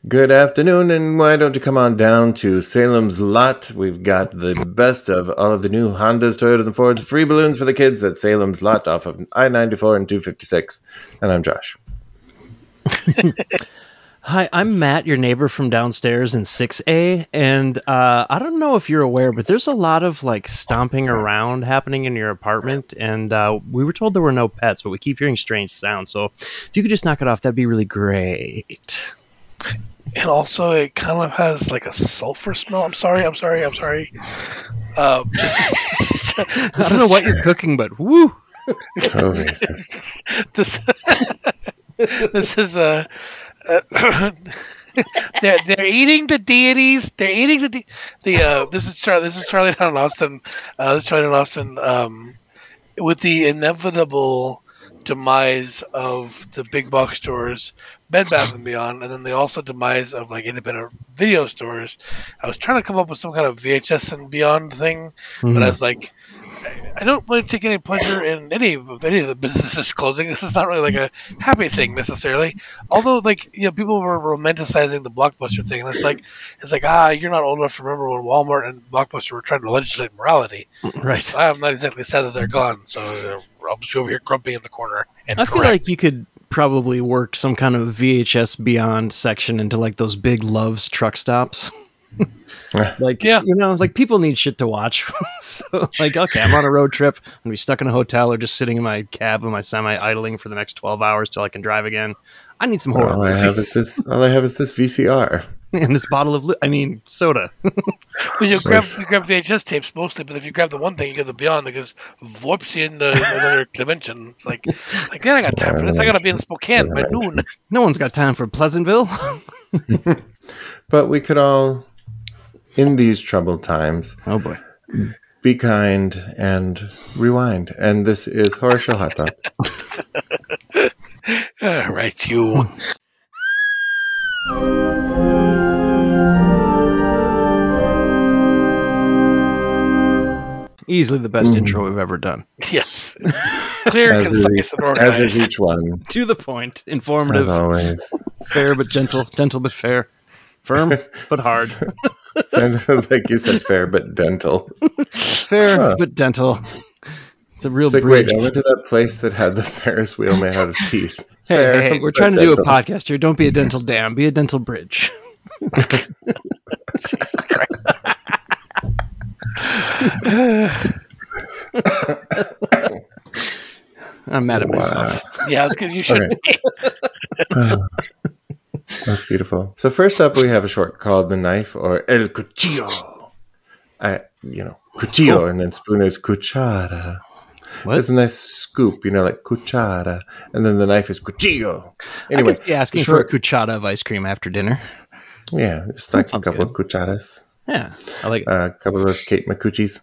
Good afternoon, and why don't you come on down to Salem's Lot? We've got the best of all of the new Hondas, Toyotas, and Fords, free balloons for the kids at Salem's Lot off of I-94 and 256. And I'm Josh. Hi, I'm Matt, your neighbor from downstairs in 6A, and I don't know if you're aware, but there's a lot of stomping around happening in your apartment, and we were told there were no pets, but we keep hearing strange sounds, so if you could just knock it off, that'd be really great. And also, it kind of has a sulfur smell. I'm sorry. I don't know what you're cooking, but woo! So racist. This is a... they're eating the deities. They're eating this is Charlie Down Austin. This is Charlie Down Austin. With the inevitable demise of the big box stores, Bed Bath and Beyond, and then the also demise of independent video stores. I was trying to come up with some kind of VHS and Beyond thing, but I was like, I don't really take any pleasure in any of the businesses closing. This is not really a happy thing necessarily. Although people were romanticizing the Blockbuster thing, and it's you're not old enough to remember when Walmart and Blockbuster were trying to legislate morality. Right. So I'm not exactly sad that they're gone. So I'll just be over here grumpy in the corner. I feel like you could probably work some kind of VHS Beyond section into those big Love's truck stops. People need shit to watch. So okay, I'm on a road trip. I'm gonna be stuck in a hotel or just sitting in my cab with my semi idling for the next 12 hours till I can drive again. I need some horror All I have is this VCR and this bottle of soda. Well, you grab VHS tapes mostly, but if you grab the one thing, you get the Beyond that goes whoops you into another dimension. It's I got time for this. I gotta be in Spokane by noon. No one's got time for Pleasantville. But we could all, in these troubled times, oh boy, be kind and rewind. And this is Horror Show Hot Dog. Right, you. Easily the best intro we've ever done. Yes. Clear, as is each one. To the point, informative. As always. Fair but gentle, gentle but fair. Firm but hard. Sounded like you said fair but dental. Fair but dental. It's a real bridge. Wait, I went to that place that had the Ferris wheel made out of teeth. Hey, we're trying to do a podcast here. Don't be a dental dam. Be a dental bridge. Jesus Christ. I'm mad at myself. Yeah, you should be. That's beautiful. So first up, we have a short called The Knife, or El Cuchillo. Cuchillo, and then spoon is cuchara. What? It's a nice scoop, like cuchara. And then the knife is cuchillo. Anyway, I could be asking for a cuchara of ice cream after dinner. Yeah, just a couple of cucharas. Yeah, I like it. A couple of Kate McCucci's.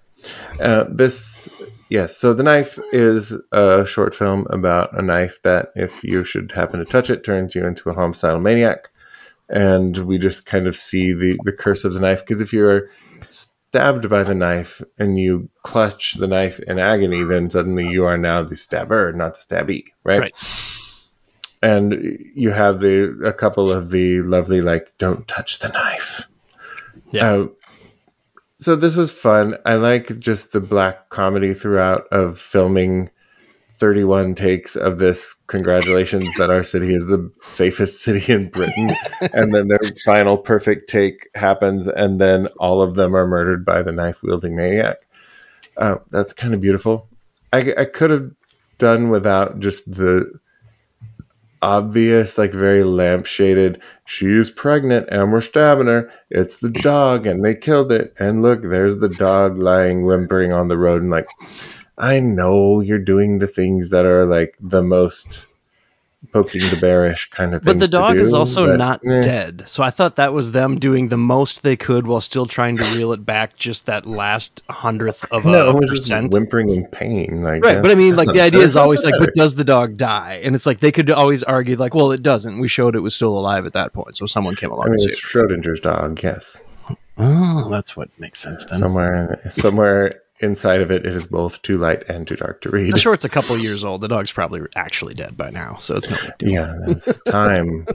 So The Knife is a short film about a knife that, if you should happen to touch it, turns you into a homicidal maniac. And we just kind of see the curse of the knife, because if you're stabbed by the knife and you clutch the knife in agony, then suddenly you are now the stabber, not the stabbee, right? And you have a couple of the lovely, don't touch the knife. Yeah. So this was fun. I like just the black comedy throughout of filming 31 takes of this. Congratulations that our city is the safest city in Britain. And then their final perfect take happens, and then all of them are murdered by the knife-wielding maniac. That's kind of beautiful. I could have done without just the obvious, very lampshaded, she's pregnant and we're stabbing her. It's the dog and they killed it. And look, there's the dog lying whimpering on the road. And I know you're doing the things that are the most poking the bearish kind of thing. But the dog is also not dead. So I thought that was them doing the most they could while still trying to reel it back just that last 100th of a percent. Whimpering in pain. Right, but I mean, the idea is always but does the dog die? And it's they could always argue well, it doesn't. We showed it was still alive at that point. So someone came along and it's Schrodinger's dog, yes. Oh, that's what makes sense then. Somewhere inside of it is both too light and too dark to read. I'm sure it's a couple years old. The dog's probably actually dead by now, so it's no big deal. Yeah, that's time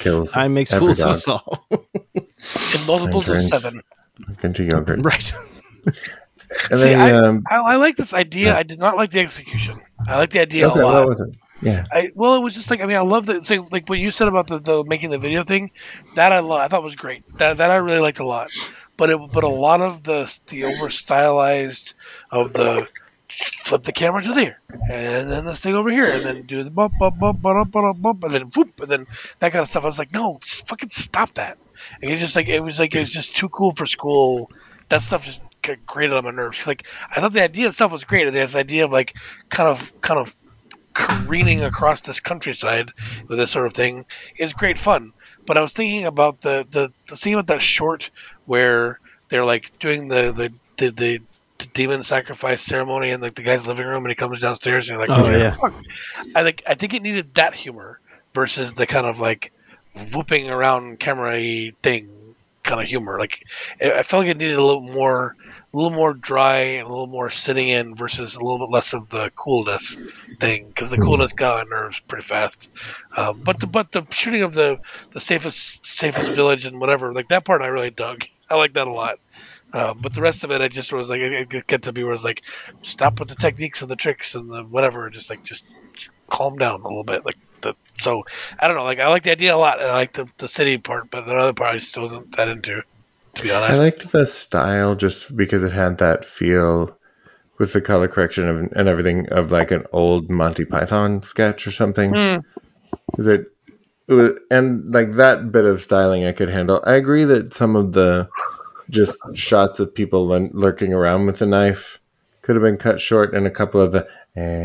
kills I makes every fools of dog us all. In multiples of turns 7. into yogurt. Right. And See, then I like this idea. yeah. I did not like the execution. I like the idea a Okay, lot. what was it? Yeah. Well, it was just like, I mean, I love the, so, like what you said about the making the video thing. That I thought was great. That I really liked a lot. But a lot of the over stylized of the flip the camera to there, and then this thing over here, and then do the bump, bump, bump, bump, bump, bump, and then whoop, and then that kind of stuff. I was like, no, fucking stop that. And it's just like it was just too cool for school. That stuff just grated on my nerves. Like I thought the idea itself was great. This idea of like kind of careening across this countryside with this sort of thing is great fun. But I was thinking about the scene with that short where they're like doing the demon sacrifice ceremony in like the guy's living room, and he comes downstairs and you're like, Oh, yeah. fuck. I think it needed that humor versus the kind of like whooping around camera-y thing kind of humor. Like I felt like it needed a little more dry and a little more sitting in versus a little bit less of the coolness thing, because the coolness got on nerves pretty fast. But the shooting of the safest village and whatever, like that part I really dug. I like that a lot. But the rest of it, I just was like, it get to be where it's like, stop with the techniques and the tricks and the whatever, just calm down a little bit. So I don't know, like I like the idea a lot, and I like the city part, but the other part I just wasn't that into, to be honest. I liked the style just because it had that feel with the color correction and everything of like an old Monty Python sketch or something. Because it was, and like that bit of styling I could handle. I agree that some of the just shots of people lurking around with the knife could have been cut short, and a couple of the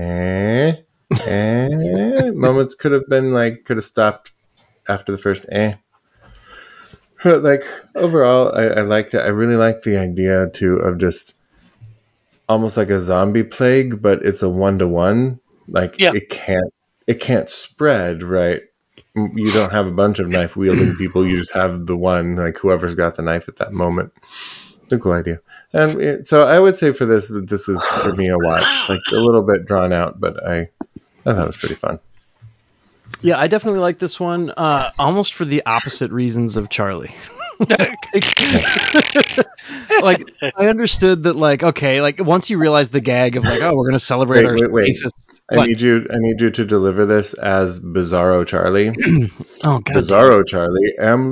moments could have stopped after the first But like overall, I liked it. I really liked the idea too of just almost like a zombie plague, but it's a 1-to-1. Like it can't spread, right? You don't have a bunch of knife wielding people. You just have the one, like whoever's got the knife at that moment. It's a cool idea. And so I would say for this is for me a watch, like a little bit drawn out, but I thought it was pretty fun. Yeah, I definitely like this one, almost for the opposite reasons of Charlie. Like, I understood that, like, okay, like once you realize the gag of like, oh, we're gonna celebrate our safest. I need you to deliver this as Bizarro Charlie. Oh god, Bizarro Charlie.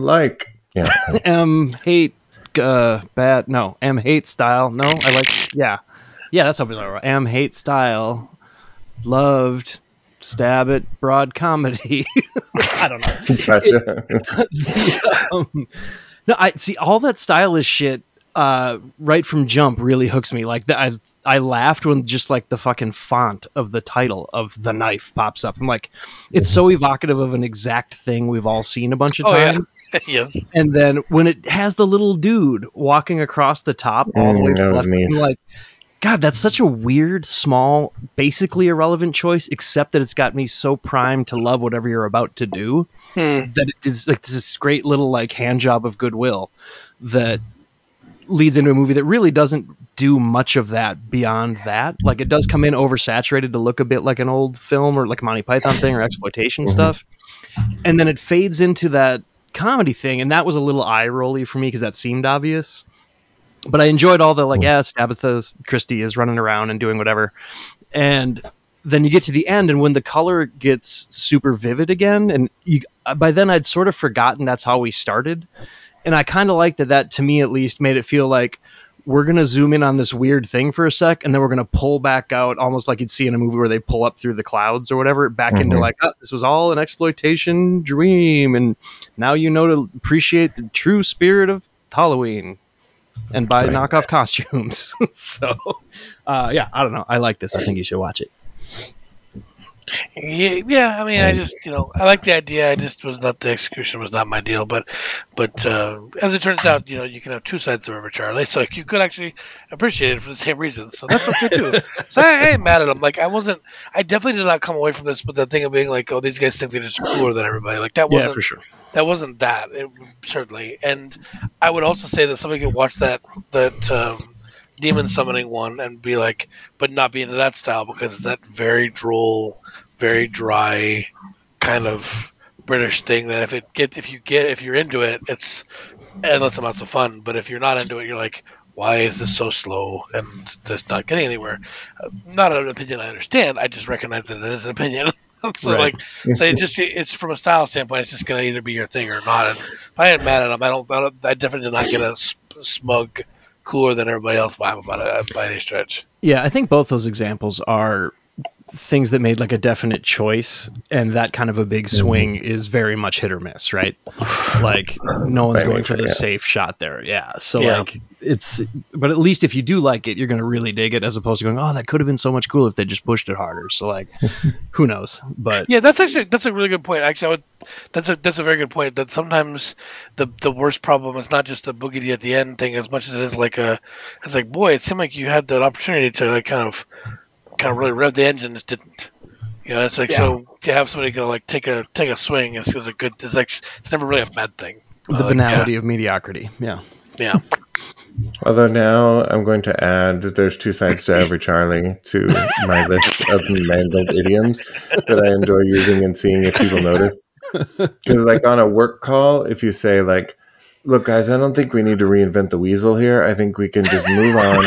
Hate bad. No, hate style. No, I like. Yeah, that's how Bizarro. Hate style. Loved. Stab it, broad comedy. I don't know. Gotcha. No, I see all that stylish shit. Right from jump, really hooks me. Like I laughed when just like the fucking font of the title of The Knife pops up. I'm like, it's so evocative of an exact thing we've all seen a bunch of times. Yeah. And then when it has the little dude walking across the top all the way to the left, I'm like, God, that's such a weird, small, basically irrelevant choice, except that it's got me so primed to love whatever you're about to do that it is like this great little like hand job of goodwill that leads into a movie that really doesn't do much of that beyond that. Like it does come in oversaturated to look a bit like an old film or like a Monty Python thing or exploitation stuff. And then it fades into that comedy thing. And that was a little eye rolly for me because that seemed obvious. But I enjoyed all the like, Tabitha Christie is running around and doing whatever. And then you get to the end, and when the color gets super vivid again, and by then I'd sort of forgotten that's how we started. And I kind of liked that to me at least made it feel like we're going to zoom in on this weird thing for a sec, and then we're going to pull back out almost like you'd see in a movie where they pull up through the clouds or whatever, back into like, oh, this was all an exploitation dream. And now you know to appreciate the true spirit of Halloween. And buy knockoff costumes. So, I don't know. I like this. I think you should watch it. Yeah. I mean, I just, I like the idea. I just the execution was not my deal. But as it turns out, you can have two sides of the river, Charlie. So you could actually appreciate it for the same reason. So that's okay too. So I ain't mad at them. Like I definitely did not come away from this with that thing of being like, oh, these guys think they're just cooler than everybody. Like that wasn't. Yeah, for sure. That wasn't that, certainly. And I would also say that somebody could watch that demon summoning one and be like, but not be into that style because it's that very droll, very dry kind of British thing that if you're into it, it's endless amounts of fun. But if you're not into it, you're like, why is this so slow and just not getting anywhere? Not an opinion I understand. I just recognize that it is an opinion. So Right. it's from a style standpoint, it's just gonna either be your thing or not. And if I ain't mad at them, I definitely did not get a smug, cooler than everybody else vibe about it by any stretch. Yeah, I think both those examples are things that made like a definite choice, and that kind of a big swing is very much hit or miss, right? Like no one's By going nature, for the yeah. safe shot there. Yeah. So Yeah. like but at least if you do like it, you're going to really dig it, as opposed to going, oh, that could have been so much cooler if they just pushed it harder. So like, who knows? But Yeah, that's a really good point. Actually, that's a very good point. That sometimes the worst problem is not just the boogity at the end thing, as much as it is it's like, boy, it seemed like you had that opportunity to like kind of really rev the engine, just didn't. You know, it's like so to have somebody go like take a swing is a good. It's never really a bad thing. the banality of mediocrity. Yeah. Yeah. Although now I'm going to add that there's two sides to every Charlie to my list of mangled idioms that I enjoy using and seeing if people notice. Because like on a work call, if you say like, look guys, I don't think we need to reinvent the weasel here. I think we can just move on.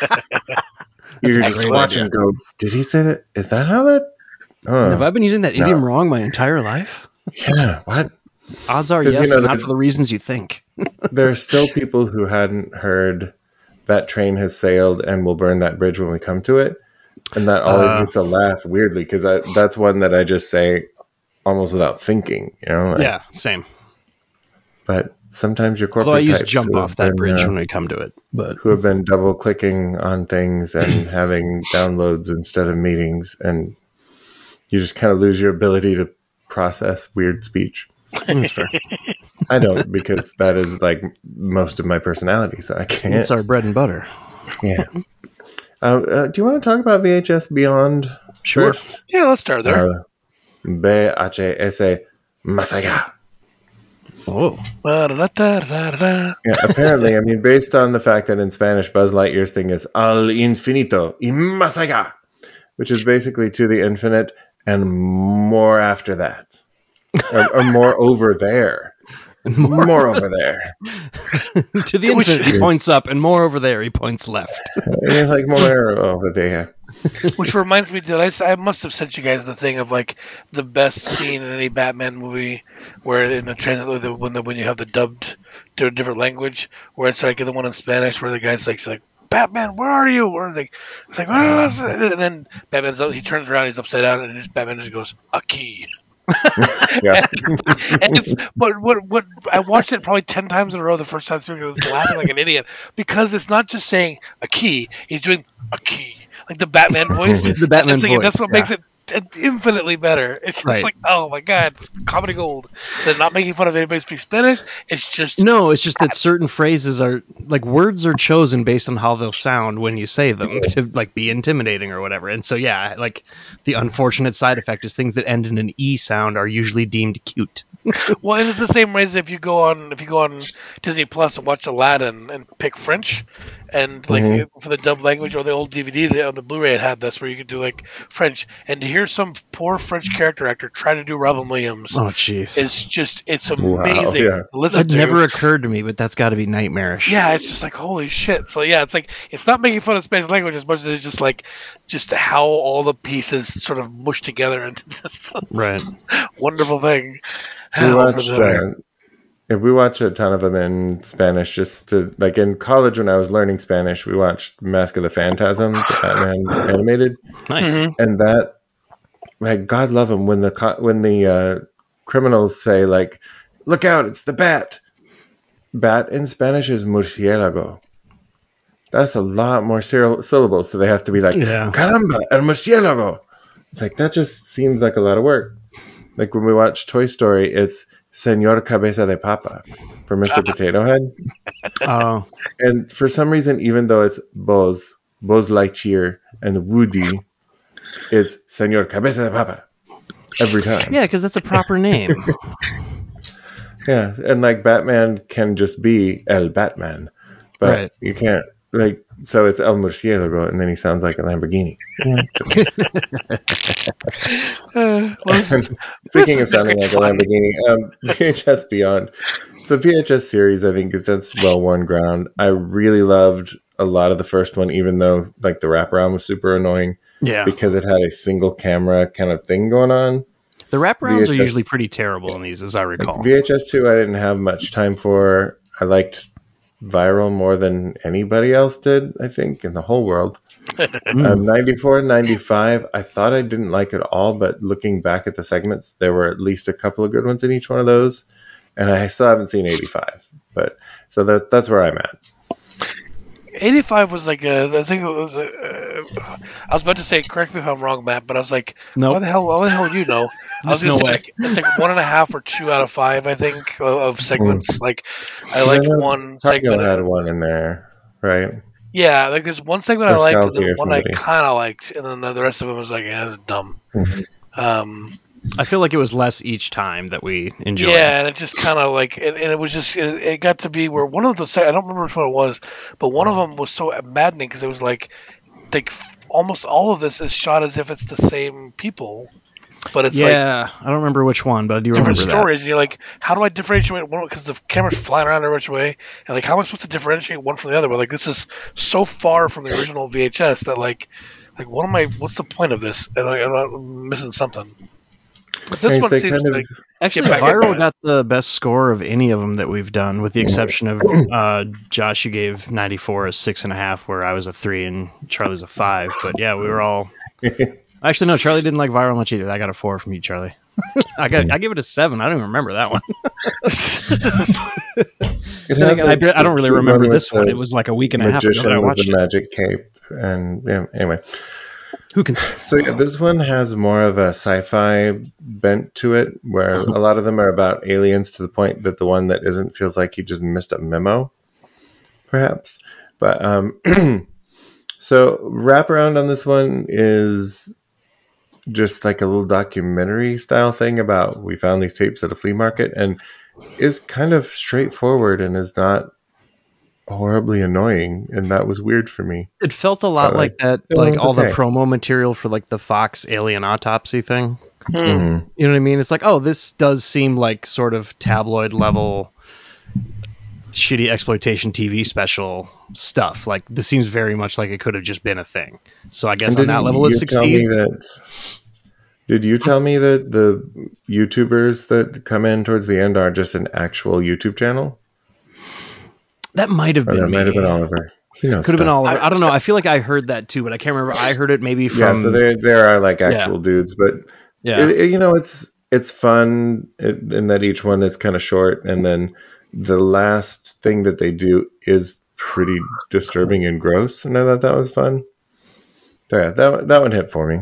You a just great watch idea. and go, did he say that? Is that how that? Have I been using that idiom No. wrong my entire life? Yeah, what? Odds are 'Cause, yes, you know, but not the- for the reasons you think. There are still people who hadn't heard that train has sailed and we'll burn that bridge when we come to it. And that always gets a laugh weirdly because that's one that I just say almost without thinking, you know? Like, Yeah, same. But sometimes your corporate Although I use types jump who off have that been, bridge when we come to it. But who have been double clicking on things and having downloads instead of meetings, and you just kind of lose your ability to process weird speech. that's fair. I don't because that is like most of my personality, so I can't. It's our bread and butter. Yeah. Do you want to talk about VHS Beyond Sure. first? Yeah, let's start there. VHS Masaya. Oh, Ba-da-da-da-da-da. Yeah, apparently, I mean, based on the fact that in Spanish, Buzz Lightyear's thing is al infinito y más allá, which is basically to the infinite and more after that. Or more over there. More over there. to the infinite, he points up, and more over there, he points left. It's like more over there. Which reminds me that I must have sent you guys the thing of like the best scene in any Batman movie, where in the when you have the dubbed to a different language, where it's like the one in Spanish where the guy's like Batman, where are you? Or it's like and then he turns around, he's upside down, and Batman just goes aquí. Yeah. And what I watched it probably 10 times in a row the first time through, I was laughing like an idiot because it's not just saying a key, he's doing a key, like the Batman voice. The Batman voice. That's what makes it infinitely better. It's just Right. like, oh my god, it's comedy gold. They're not making fun of anybody who speaks Spanish. It's just No, it's just that certain phrases are like words are chosen based on how they'll sound when you say them to like be intimidating or whatever. And so yeah, like the unfortunate side effect is things that end in an E sound are usually deemed cute. well, and it's the same way as if you go on Disney Plus and watch Aladdin and pick French, and like for the dub language or the old DVD on the Blu-ray it had this where you could do like French, and to hear some poor French character actor try to do Robin Williams Oh jeez. it's amazing. yeah. to listen That to. never occurred to me, but that's got to be nightmarish. Yeah, it's just like holy shit. So yeah, it's like it's not making fun of Spanish language as much as it's just how all the pieces sort of mush together into this Right. wonderful thing. We watched a ton of them in Spanish just to, like in college when I was learning Spanish, we watched Mask of the Phantasm, the Batman animated. Nice. And that, like, God love him when the criminals say like, "Look out! It's the bat." Bat in Spanish is murciélago. That's a lot more syllables, so they have to be like, Yeah. "Caramba, el murciélago." It's like that just seems like a lot of work. Like when we watch Toy Story, it's Señor Cabeza de Papa for Mr. Potato Head. Oh, And for some reason, even though it's Buzz Lightyear, and Woody, it's Señor Cabeza de Papa every time. yeah, because that's a proper name. Yeah, and like Batman can just be El Batman, but Right. you can't like, so it's El Murciélago, and then he sounds like a Lamborghini. Yeah. And speaking of sounding like a Lamborghini, VHS Beyond. So VHS series, I think, is that's well worn ground. I really loved a lot of the first one, even though like the wraparound was super annoying Yeah. because it had a single camera kind of thing going on. The wraparounds are VHS usually pretty terrible in these, as I recall. VHS 2, I didn't have much time for. I liked Viral more than anybody else did, I think, in the whole world. 94 and 95, I thought I didn't like it all, but looking back at the segments, there were at least a couple of good ones in each one of those. And I still haven't seen 85. But so that's where I'm at. 85 was like I think it was. I was about to say, correct me if I'm wrong, Matt, but I was like, Nope. What the hell do you know? I was There's gonna no say, way. it's like 1.5 or 2 out of 5, I think, of segments. Like, I like No, one Cargill segment. had one in there, right? Yeah, like there's one segment I Or liked, and Scalzi then or one I somebody. kind of liked, and then the rest of it was like, yeah, it's dumb. I feel like it was less each time that we enjoyed. Yeah, and it just kind of like, and it was just, it got to be where one of the, I don't remember which one it was, but one of them was so maddening because it was like almost all of this is shot as if it's the same people, but it's like Yeah, I don't remember which one, but I do remember different that. stories. And you're like, how do I differentiate one? Because the camera's flying around every which way, and like, how am I supposed to differentiate one from the other? But like, this is so far from the original VHS that like what's the point of this? And I'm missing something. But this Yes, one they seems kind of like, Actually, Get back into Viral it. got the best score of any of them that we've done, with the exception of Josh, you gave 94 a 6.5, where I was a 3 and Charlie's a 5. But yeah, we were all. Actually, no, Charlie didn't like Viral much either. I got a 4 from you, Charlie. I gave it a 7. I don't even remember that one. I don't really remember this one. It was like a week and a half ago that I Magician with watched the it. magic cape, and yeah, anyway. Who can say? So yeah, this one has more of a sci-fi bent to it, where a lot of them are about aliens, to the point that the one that isn't feels like he just missed a memo, perhaps. But so wraparound on this one is just like a little documentary style thing about we found these tapes at a flea market, and is kind of straightforward and is not horribly annoying, and that was weird for me. It felt a lot like that, it like was all the okay. promo material for like the Fox Alien Autopsy thing. Mhm. You know what I mean? It's like, oh, this does seem like sort of tabloid level shitty exploitation TV special stuff. Like, this seems very much like it could have just been a thing. So I guess And on that level it succeeds. Did you tell me that the YouTubers that come in towards the end are just an actual YouTube channel? That might have Or been that me. might have been Oliver. Could Could have been Oliver. I don't know. I feel like I heard that too, but I can't remember. I heard it maybe from. Yeah, so there are like actual dudes, but Yeah. it's fun in that each one is kind of short, and then the last thing that they do is pretty disturbing and gross, and I thought that was fun. So yeah, that one hit for me.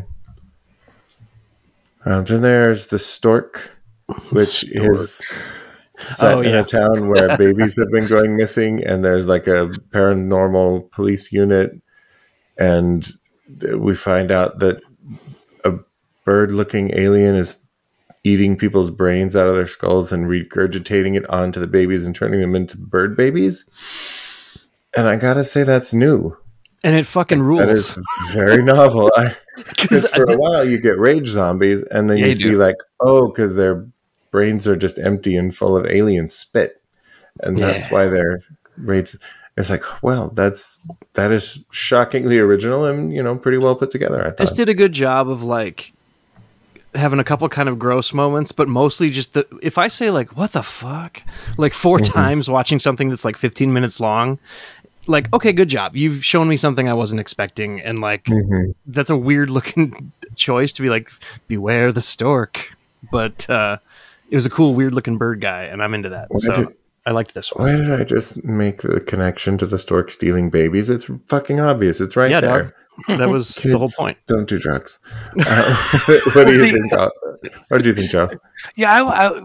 Then there's the Stork, which is set in a town where babies have been going missing, and there's like a paranormal police unit, and we find out that a bird-looking alien is eating people's brains out of their skulls and regurgitating it onto the babies and turning them into bird babies. And I gotta say, that's new. And it fucking rules. That is very novel. Because for a while you get rage zombies, and then you see like, oh, because their brains are just empty and full of alien spit, and that's why they're rage. It's like, well, that is shockingly original and pretty well put together. I thought This did a good job of like having a couple kind of gross moments, but mostly just if I say like, what the fuck, like 4 times watching something that's like 15 minutes long, like, okay, good job. You've shown me something I wasn't expecting. And like, that's a weird looking choice to be like, beware the stork. But it was a cool, weird looking bird guy. And I'm into that. I liked this one. Why did I just make the connection to the stork stealing babies? It's fucking obvious. It's right there. Dog. That was the whole point. Don't do drugs. What do you think, Charles? What do you think, Charles? Yeah,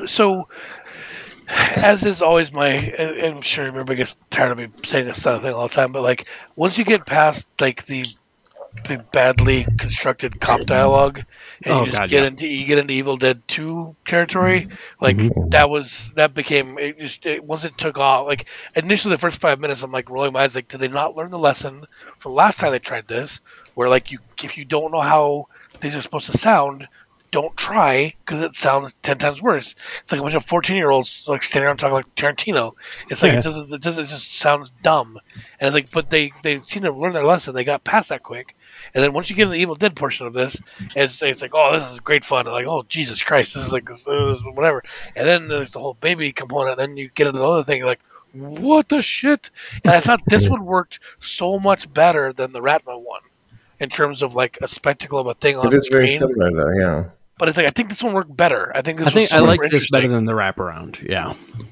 as is always I'm sure everybody gets tired of me saying this kind of thing all the time, but like once you get past like the the badly constructed cop dialogue, and you get into Evil Dead 2 territory. Like that became once it took off. Like initially, the first 5 minutes, I'm like rolling my eyes. Like, did they not learn the lesson from last time they tried this? Where like if you don't know how things are supposed to sound, don't try because it sounds 10 times worse. It's like a bunch of 14-year-olds like standing around talking like Tarantino. It's like it just sounds dumb. And it's like, but they seem to have learned their lesson. They got past that quick. And then once you get in the Evil Dead portion of this, it's like, oh, this is great fun. And like, oh, Jesus Christ, this is like whatever. And then there's the whole baby component. And then you get into the other thing, you're like, what the shit? And I thought this one worked so much better than the Ratma one in terms of like a spectacle of a thing on screen. It is very similar, though, yeah. But it's like I think this one worked better. I like this better than the wraparound. Yeah.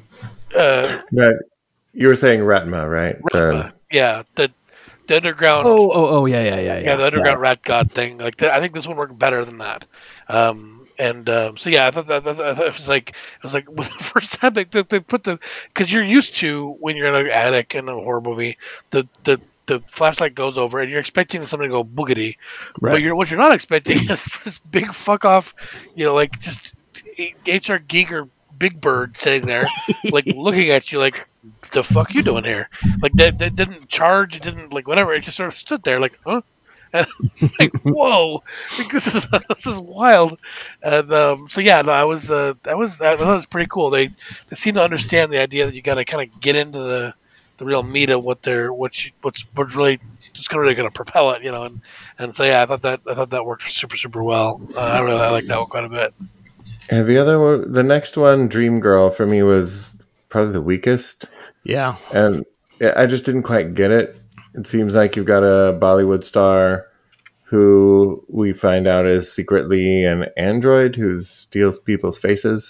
But you were saying Ratma, right? Ratma. Yeah. The underground. Yeah. The underground rat god thing. Like I think this one worked better than that. So yeah, I thought that it was like the first time they put because you're used to when you're in an attic in a horror movie, the flashlight goes over and you're expecting something to go boogity, right. But what you're not expecting is this big fuck off, like just H.R. Giger Big Bird sitting there, like looking at you like, the fuck you doing here? Like that didn't charge, it didn't like whatever. It just sort of stood there like, huh? And it's like, whoa, like, this is wild. And so yeah, no, I thought it was pretty cool. They seem to understand the idea that you got to kind of get into the real meat of what's really just really going to propel it, and so yeah, I thought that worked super super well. I like that one quite a bit. And the next one, Dream Girl, for me was probably the weakest. Yeah, and I just didn't quite get it. It seems like you've got a Bollywood star who we find out is secretly an android who steals people's faces,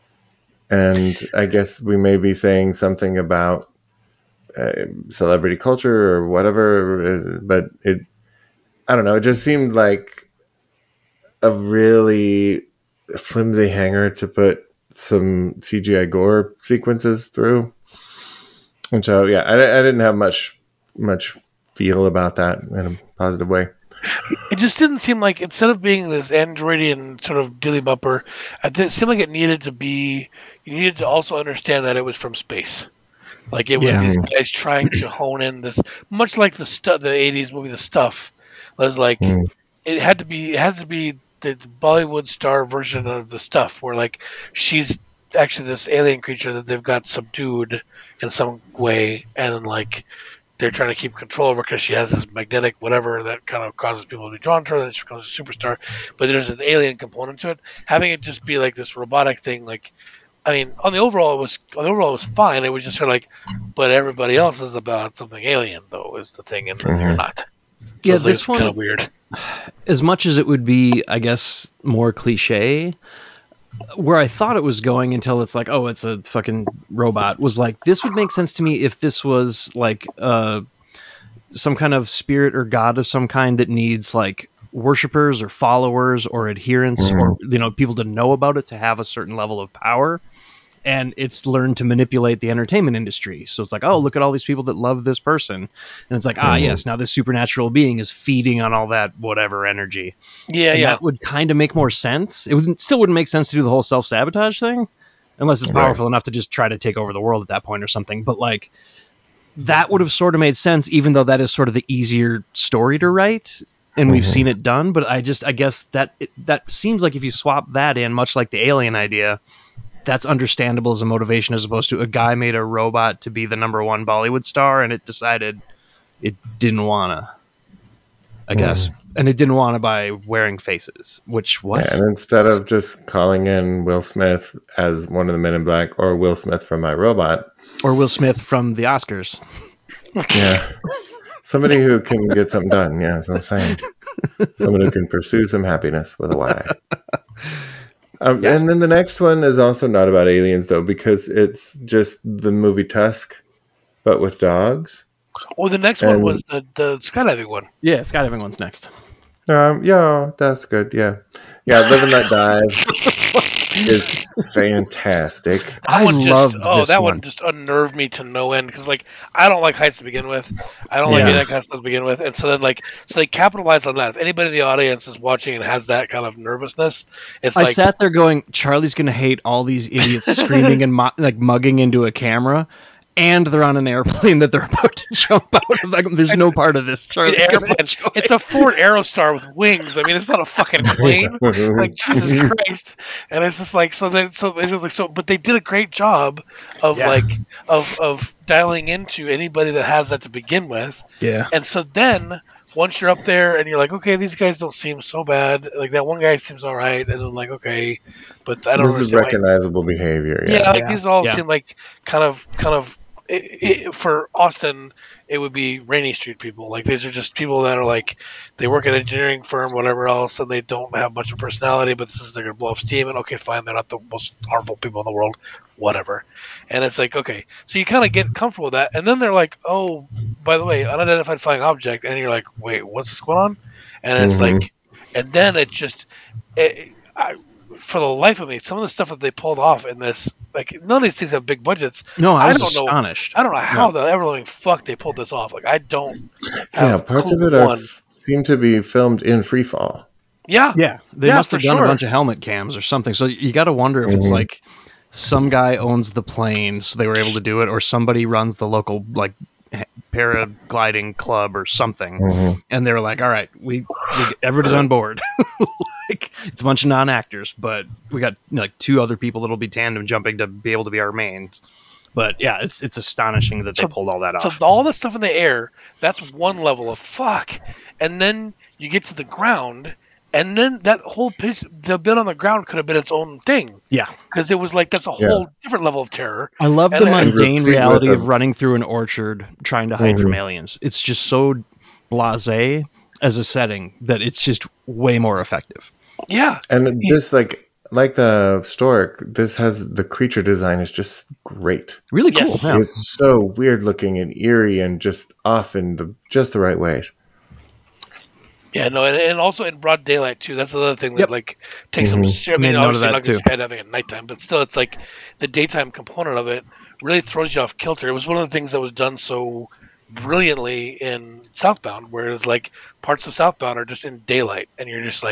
and I guess we may be saying something about celebrity culture or whatever, but I don't know, it just seemed like a really flimsy hanger to put some CGI gore sequences through. And so yeah, I didn't have much feel about that in a positive way. It just didn't seem like, instead of being this androidian sort of dilly bumper, it seemed like you needed to also understand that it was from space. Like it was guys trying to hone in this, much like the 80s movie The Stuff. It was like it has to be the Bollywood star version of The Stuff, where like she's actually this alien creature that they've got subdued in some way, and then like they're trying to keep control over because she has this magnetic whatever that kind of causes people to be drawn to her, and she becomes a superstar. But there's an alien component to it. Having it just be like this robotic thing, like, I mean, on the overall it was fine. It was just sort of like, but everybody else is about something alien, though, is the thing, and you're not. So this one kind of weird. As much as it would be, I guess, more cliche, where I thought it was going until it's like, oh, it's a fucking robot, was like, this would make sense to me if this was like some kind of spirit or god of some kind that needs like worshippers or followers or adherents or people to know about it to have a certain level of power. And it's learned to manipulate the entertainment industry. So it's like, oh, look at all these people that love this person. And it's like, yes, now this supernatural being is feeding on all that whatever energy. Yeah, and that would kind of make more sense. It still wouldn't make sense to do the whole self-sabotage thing, unless it's powerful enough to just try to take over the world at that point or something. But like, that would have sort of made sense, even though that is sort of the easier story to write. And we've seen it done. But I guess that seems like if you swap that in, much like the alien idea, that's understandable as a motivation, as opposed to a guy made a robot to be the number one Bollywood star and it decided it didn't want to, I guess. And it didn't want to by wearing faces, which was... Yeah, and instead of just calling in Will Smith as one of the Men in Black, or Will Smith from iRobot. Or Will Smith from the Oscars. Yeah. Somebody who can get something done. Yeah, that's what I'm saying. Someone who can pursue some happiness with a Y. And then the next one is also not about aliens, though, because it's just the movie Tusk, but with dogs. Oh, the next one was the skydiving one. Yeah, skydiving one's next. Yeah, that's good. Yeah, Live and Let Die. is fantastic. I loved this that one. just unnerved me to no end because I don't like heights to begin with. I don't like any of that kind of stuff to begin with, and so then so they capitalize on that. If anybody in the audience is watching and has that kind of nervousness, I sat there going, Charlie's gonna hate all these idiots screaming and mugging into a camera. And they're on an airplane that they're about to jump out of. There's no part of this. Charlie's gonna enjoy. It's a Ford Aerostar with wings. I mean, it's not a fucking plane. Jesus Christ! And it's just but they did a great job of of dialing into anybody that has that to begin with. Yeah. And so then once you're up there and you're like, okay, these guys don't seem so bad. Like that one guy seems all right, and then okay, but I don't. This is recognizable behavior. Yeah, these all seem like kind of. For Austin, it would be Rainy Street people. Like these are just people that are they work at an engineering firm, whatever else, and they don't have much of personality. But this is they're gonna blow off steam, and okay, fine, they're not the most harmful people in the world, whatever. And it's okay, so you kind of get comfortable with that, and then they're like, oh, by the way, unidentified flying object, and you're like, wait, what's going on? And it's and then it just, for the life of me, some of the stuff that they pulled off in this. None of these things have big budgets. No, I was astonished. I don't know how the ever-living fuck they pulled this off. I don't. Parts of it seem to be filmed in free fall. Yeah, They must have done a bunch of helmet cams or something. So you got to wonder if it's some guy owns the plane, so they were able to do it, or somebody runs the local paragliding club or something, and they're like, "All right, we everybody's on board." It's a bunch of non-actors, but we got 2 other people that'll be tandem jumping to be able to be our mains. But yeah, it's astonishing that they pulled all that off. So all the stuff in the air, that's one level of fuck, and then you get to the ground, and then that whole pitch, the bit on the ground could have been its own thing. Yeah, because it was that's a whole different level of terror. I love the mundane reality of running through an orchard trying to hide from aliens. It's just so blasé as a setting that it's just way more effective. Yeah, and this like the Stork, this has the creature design is just great, really cool. Yes. Yeah. It's so weird looking and eerie and just off in just the right ways. Yeah, no, and also in broad daylight too. That's another thing that takes some. I mean, obviously you're not going to spend having at nighttime, but still, it's the daytime component of it really throws you off kilter. It was one of the things that was done so brilliantly in Southbound, whereas parts of Southbound are just in daylight, and you're just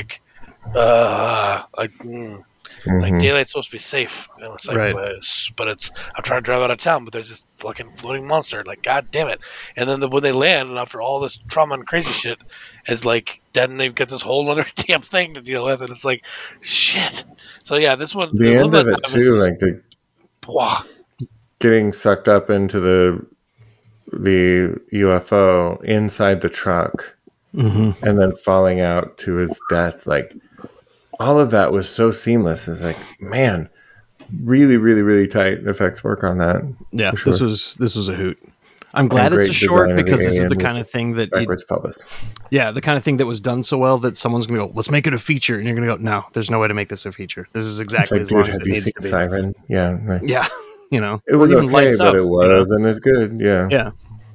daylight's supposed to be safe, and it's right. but it's I'm trying to drive out of town, but there's this fucking floating monster, god damn it. And then when they land, and after all this trauma and crazy shit, is then they've got this whole other damn thing to deal with, and it's shit. So yeah, this one, the end of it too, getting sucked up into the UFO inside the truck, and then falling out to his death, all of that was so seamless. It's man, really, really, really tight effects work on that. Yeah, sure. this was a hoot. I'm glad it's a short because this is the kind of thing that the kind of thing that was done so well that someone's gonna go, let's make it a feature, and you're gonna go, no, there's no way to make this a feature. This is exactly as long as it needs to be. Siren? Yeah, right. Yeah, it was even okay, but it was, and it's good. Yeah, yeah.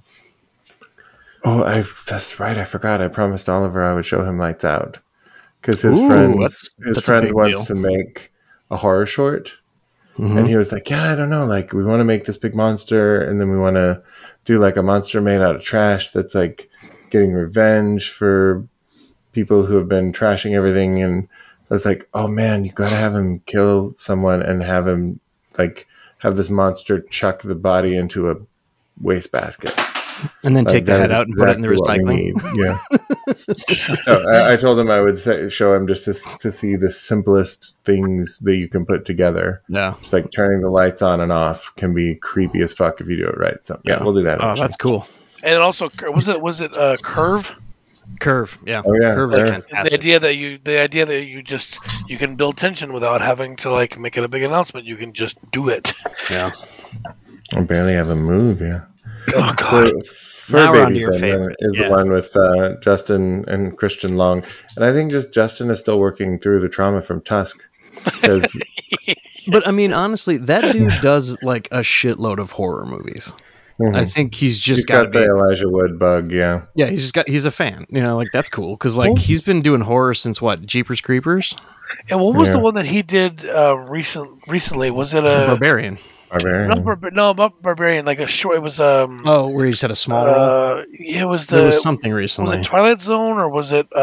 Oh, that's right. I forgot. I promised Oliver I would show him Lights Out. Because his friend wants to make a horror short, and he was like, "Yeah, I don't know. We want to make this big monster, and then we want to do a monster made out of trash that's getting revenge for people who have been trashing everything." And I was like, "Oh man, you got to have him kill someone and have him have this monster chuck the body into a wastebasket." And then take the head out and put it in the recycling. Yeah. So I told him I would show him just to see the simplest things that you can put together. Yeah. It's turning the lights on and off can be creepy as fuck if you do it right. So yeah, we'll do that. Oh, that's cool. And also, was it Curve? Curve, yeah. Oh yeah. Curve is fantastic. The idea that you can build tension without having to make it a big announcement. You can just do it. Yeah. I barely have a move. Yeah. Oh, God. So, now we're on to your favorite. Is the one with Justin and Christian Long, and I think just Justin is still working through the trauma from Tusk. But I mean, honestly, that dude does a shitload of horror movies. I think he's got the Elijah Wood bug. Yeah, he's a fan. That's cool because he's been doing horror since what, Jeepers Creepers. And what was the Yeah. one that he did recently? Was it Barbarian. Barbarian. no, not Barbarian, like a short. It was Oh, where he just had a small role. it was There was the something was recently. it Twilight Zone, or was it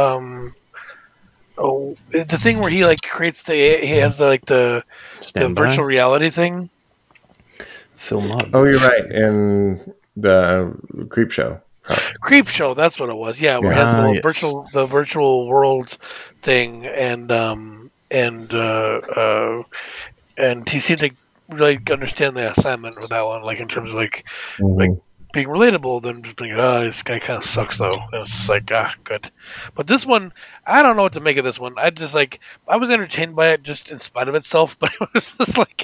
the thing where he like creates he has the Stand by. virtual reality thing. Film log. Oh, you're right. In the Creep Show. Creep Show, that's what it was. Yeah, where he has Yes. the virtual worlds thing, and he seemed to really understand the assignment with that one, like in terms of like being relatable. Then just being, this guy kind of sucks though. And it's just like, good. But this one, I don't know what to make of this one. I just like, I was entertained by it just in spite of itself, but it was just like,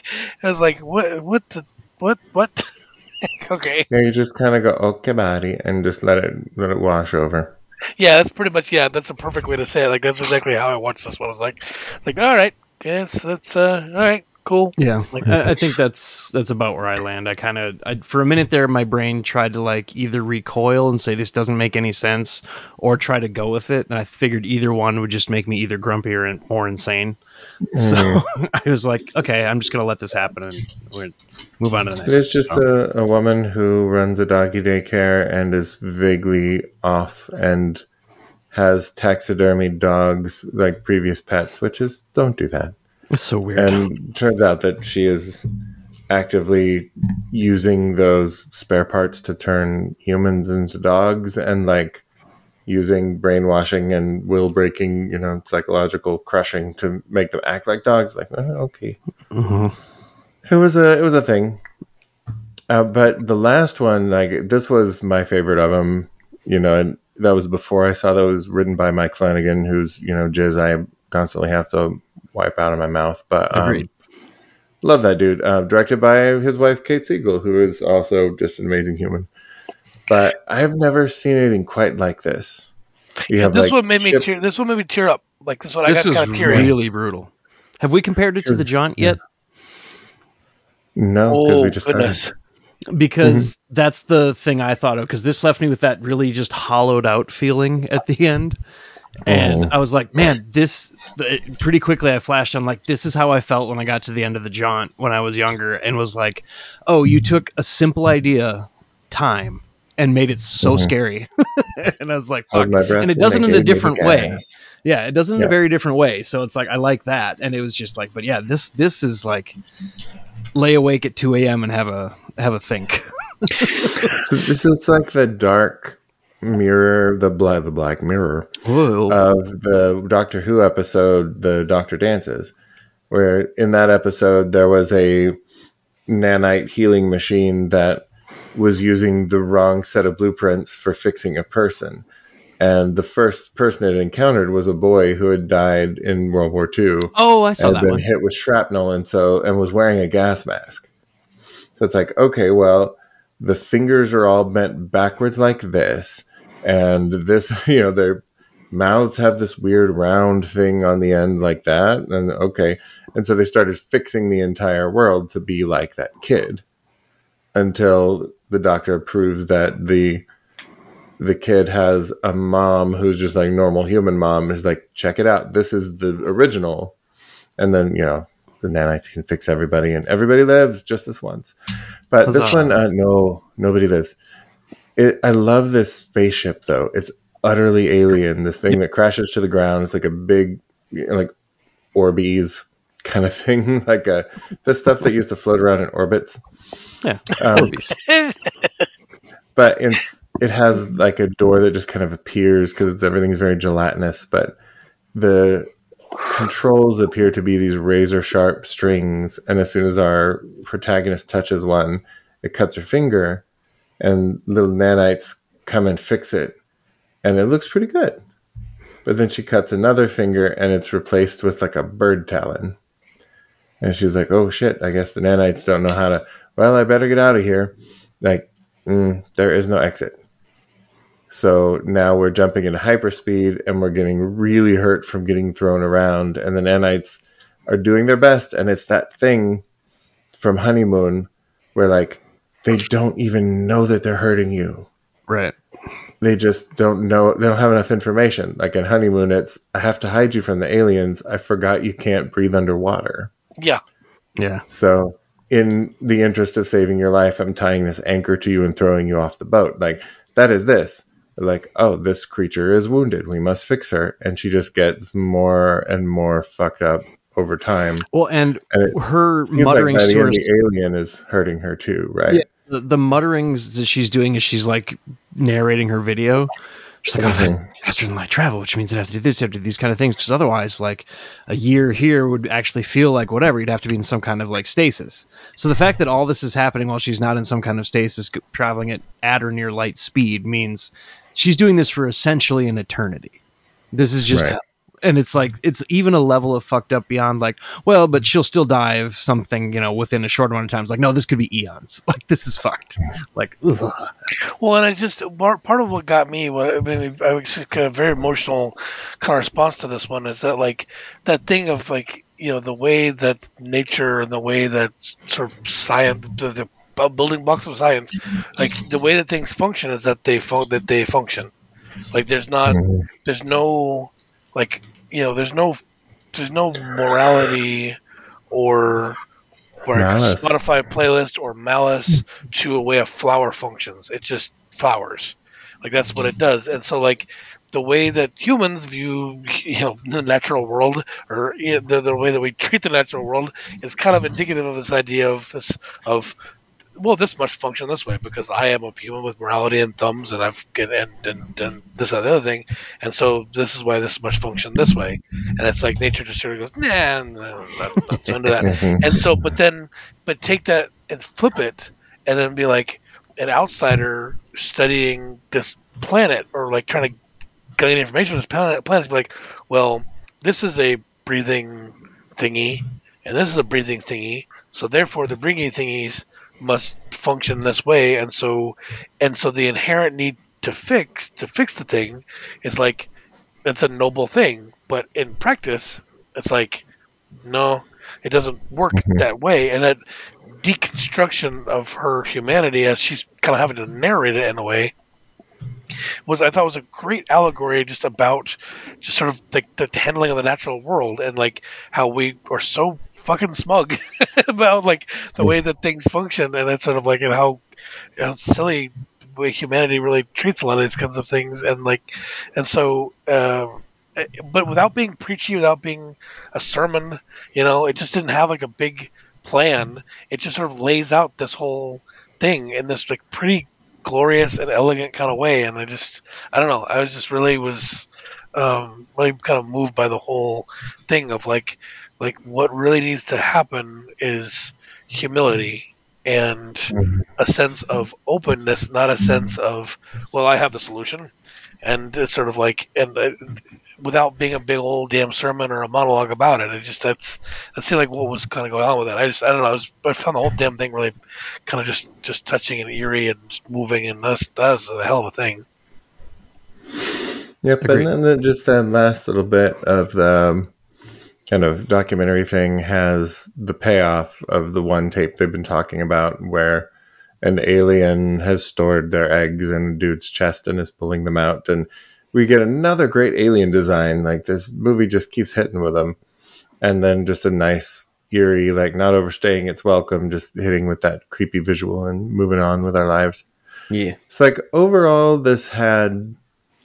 what? Okay. Yeah, you just kind of go, okay, buddy, and just let it wash over. Yeah, that's pretty much, that's a perfect way to say it. Like, that's exactly how I watched this one. I was like, all right, guess that's, all right, cool. Yeah, Like, I think that's about where I land. I for a minute there, my brain tried to like either recoil and say this doesn't make any sense, or try to go with it, and I figured either one would just make me either grumpy or more insane. So I was like, okay, I'm just gonna let this happen and we'll move on to the next. It's just a woman who runs a doggy daycare and is vaguely off and has taxidermy dogs like previous pets, which is, don't do that. It's so weird. And turns out that she is actively using those spare parts to turn humans into dogs, and like using brainwashing and will breaking, psychological crushing to make them act like dogs. Like, okay. It was a thing. But the last one, like, this was my favorite of them, and that was before I saw that it was written by Mike Flanagan, who's, jizz I constantly have to wipe out of my mouth. But Agreed. love that dude. Directed by his wife, Kate Siegel, who is also just an amazing human. But I've never seen anything quite like this. this one made me tear up. Like, this one, this I got was kind of teary. really brutal. Have we compared it to the Jaunt yet? No, because we just started. Because that's the thing I thought of, because this left me with that really just hollowed out feeling at the end. And I was like, man, pretty quickly I flashed on, like, this is how I felt when I got to the end of the Jaunt when I was younger, and was like, oh, you took a simple idea, time, and made it so scary. And I was like, fuck. And it does it in a different way. Yeah, it does it in a very different way. So it's like, I like that. And it was just like, but yeah, this is like, lay awake at 2 a.m. and have a think. So this is like the dark mirror, the black mirror Whoa. of the Doctor Who episode, The Doctor Dances, where in that episode there was a nanite healing machine that was using the wrong set of blueprints for fixing a person. And the first person it encountered was a boy who had died in World War II. Oh, I saw that been one. hit with shrapnel and was wearing a gas mask. So it's like, okay, well, the fingers are all bent backwards like this, and this, their mouths have this weird round thing on the end like that, and okay. And so they started fixing the entire world to be like that kid, until the doctor proves that the kid has a mom who's just like normal human mom, is like, check it out, this is the original. And then, the nanites can fix everybody and everybody lives just this once. But this one, no, nobody lives. I love this spaceship though. It's utterly alien. This thing that crashes to the ground. It's like a big, like Orbeez kind of thing. Like the stuff that used to float around in orbits. Yeah. Orbeez. But it has like a door that just kind of appears because everything's very gelatinous. But the controls appear to be these razor sharp strings, and as soon as our protagonist touches one, it cuts her finger, and little nanites come and fix it, and it looks pretty good. But then she cuts another finger, and it's replaced with like a bird talon, and she's like, oh shit, I guess the nanites don't know how to, well, I better get out of here. Like, there is no exit. So now we're jumping into hyperspeed, and we're getting really hurt from getting thrown around. And the nanites are doing their best. And it's that thing from Honeymoon where, like, they don't even know that they're hurting you. Right. they just don't know. They don't have enough information. Like in Honeymoon, it's I have to hide you from the aliens. I forgot you can't breathe underwater. Yeah. Yeah. So, in the interest of saving your life, I'm tying this anchor to you and throwing you off the boat. Like, that is this. Like, oh, this creature is wounded. We must fix her. And she just gets more and more fucked up over time. Well, and it her seems mutterings like by the to her. end, the alien is hurting her too, right? Yeah, the mutterings that she's doing is she's like narrating her video. She's like, oh, faster than light travel, which means I'd have to do this, have to do these kind of things. Because otherwise, like, a year here would actually feel like whatever. You'd have to be in some kind of like stasis. So the fact that all this is happening while she's not in some kind of stasis, traveling at or near light speed, means she's doing this for essentially an eternity. This is just, and it's like, it's even a level of fucked up beyond like, well, but she'll still die of something, you know, within a short amount of time. It's like, no, this could be eons. Like, this is fucked. Like, ugh. Well, and I just part of what got me, I mean, I was kind of very emotional kind of response to this one is that like that thing of like, you know, the way that nature and the way that sort of science, the building blocks of science, like the way that things function is that they function. Like there's no like, you know, there's no morality or Spotify playlist or malice to a way a flower functions. It just flowers. Like that's what it does. And so like the way that humans view, you know, the natural world, or you know, the way that we treat the natural world is kind of indicative of this idea of well, this must function this way because I am a human with morality and thumbs, and I've and this and the other thing, and so this is why this must function this way. And it's like nature just sort of goes, nah, not into that. And so, but take that and flip it, and then be like an outsider studying this planet or like trying to get information on this planet, be like, well, this is a breathing thingy, and this is a breathing thingy, so therefore the breathing thingies must function this way, and so the inherent need to fix the thing is like it's a noble thing, but in practice it's like no, it doesn't work that way. And that deconstruction of her humanity as she's kind of having to narrate it in a way I thought was a great allegory just about just sort of like the handling of the natural world and like how we are so fucking smug about like the way that things function, and it's sort of like and how silly way humanity really treats a lot of these kinds of things, and like and so but without being preachy, without being a sermon, you know, it just didn't have like a big plan. It just sort of lays out this whole thing in this like pretty glorious and elegant kind of way, and I don't know, I was just really really kind of moved by the whole thing of like what really needs to happen is humility and a sense of openness, not a sense of, well, I have the solution, and it's sort of like without being a big old damn sermon or a monologue about it. It just that seemed like what was kind of going on with it. I don't know. I found the whole damn thing really kind of just touching and eerie and just moving, and that was a hell of a thing. Yep, agreed. And then just that last little bit of the kind of documentary thing has the payoff of the one tape they've been talking about where an alien has stored their eggs in a dude's chest and is pulling them out, and we get another great alien design. Like this movie just keeps hitting with them, and then just a nice eerie, like not overstaying its welcome, just hitting with that creepy visual and moving on with our lives. Yeah, it's like overall this had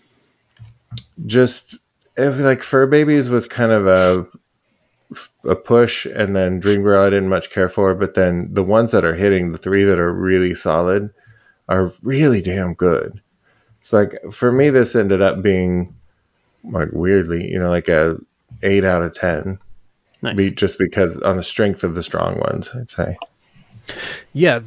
just like Fur Babies was kind of a push, and then Dream Girl I didn't much care for, but then the ones that are hitting, the three that are really solid, are really damn good. It's like for me, this ended up being like weirdly, you know, like a 8 out of 10. Nice. Just because on the strength of the strong ones, I'd say. Yeah,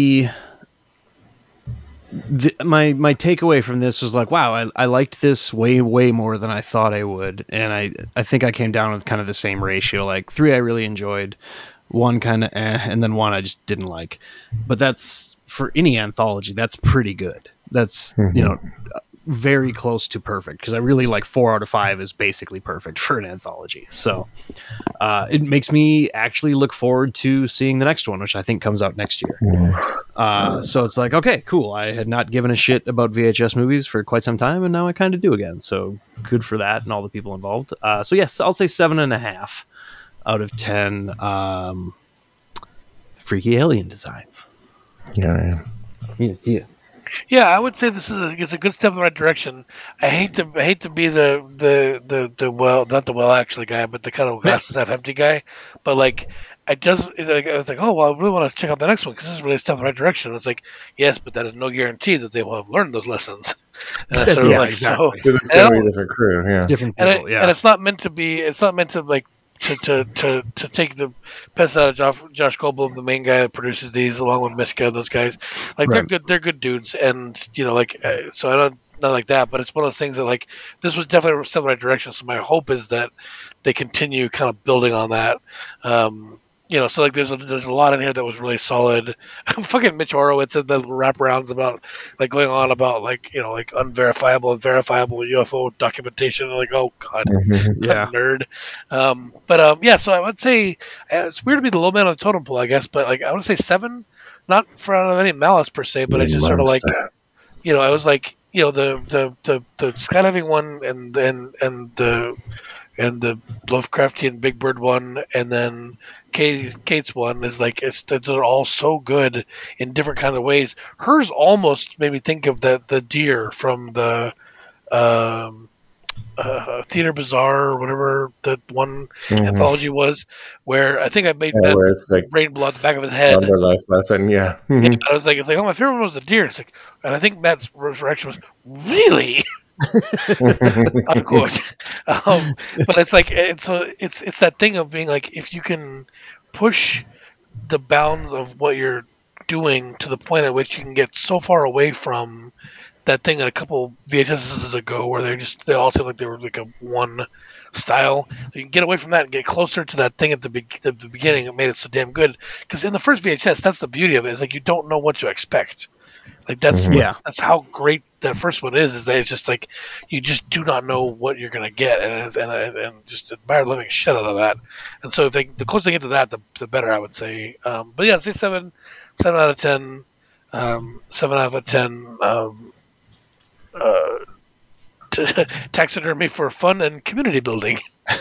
my takeaway from this was like, wow, I liked this way more than I thought I would, and I think I came down with kind of the same ratio. Like 3 I really enjoyed, 1 kind of and then 1 I just didn't like. But that's for any anthology, that's pretty good. That's you know, very close to perfect, because I really like 4 out of 5 is basically perfect for an anthology. So it makes me actually look forward to seeing the next one, which I think comes out next year. So it's like, okay, cool. I had not given a shit about VHS movies for quite some time, and now I kind of do again. So good for that and all the people involved. So yes, I'll say 7.5 out of 10. Freaky alien designs. Yeah. Yeah, I would say this is it's a good step in the right direction. I hate to be the well, not the well actually guy, but the kind of glass half empty guy. But like I just I was like, oh well, I really want to check out the next one because this is really a step in the right direction. It's like yes, but that is no guarantee that they will have learned those lessons. And that's sort of like, exactly. Because it's going to be a different crew. Yeah. Different and people. and it's not meant to be. It's not meant to like to take the piss out of Josh Goldblum, the main guy that produces these, along with Miska, those guys. Like Right. they're good dudes, and like so I don't not like that, but it's one of those things that like this was definitely a step in the right direction. So my hope is that they continue kind of building on that. So like there's a lot in here that was really solid. Fucking Mitch Horowitz and the wraparounds about like going on about like like unverifiable and verifiable UFO documentation. Like oh god, Yeah. nerd. Yeah. So I would say it's weird to be the low man on the totem pole, I guess, but like I would say 7, not for out of any malice per se, but it's just sort of like I was like the skydiving one and the Lovecraftian Big Bird one, and then Kate's one is like they're all so good in different kind of ways. Hers almost made me think of the deer from the Theater Bazaar or whatever that one anthology was, where I think I made Ben where it's like rain blood the back of his head. Slumber Life Lesson, yeah. Yeah, I was like, it's like, oh, my favorite one was the deer. It's like, and I think Matt's reaction was really. Of course, but it's like it's that thing of being like if you can push the bounds of what you're doing to the point at which you can get so far away from that thing that a couple VHSs ago where they all seemed like they were like a one style. So you can get away from that and get closer to that thing at the beginning. It made it so damn good because in the first VHS, that's the beauty of it. Is like you don't know what to expect. Like that's that's how great that first one is that it's just like you just do not know what you're gonna get, and just admire the living shit out of that. And so if the closer they get to that, the better I would say. But yeah, I'd say 7 out of 10, 7 out of 10. Taxidermy for fun and community building.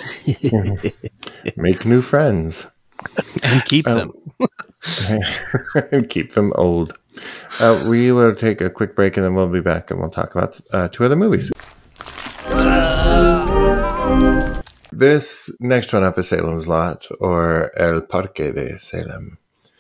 Make new friends and keep them. And keep them old. We will take a quick break and then we'll be back and we'll talk about 2 other movies. This next one up is Salem's Lot, or El Parque de Salem.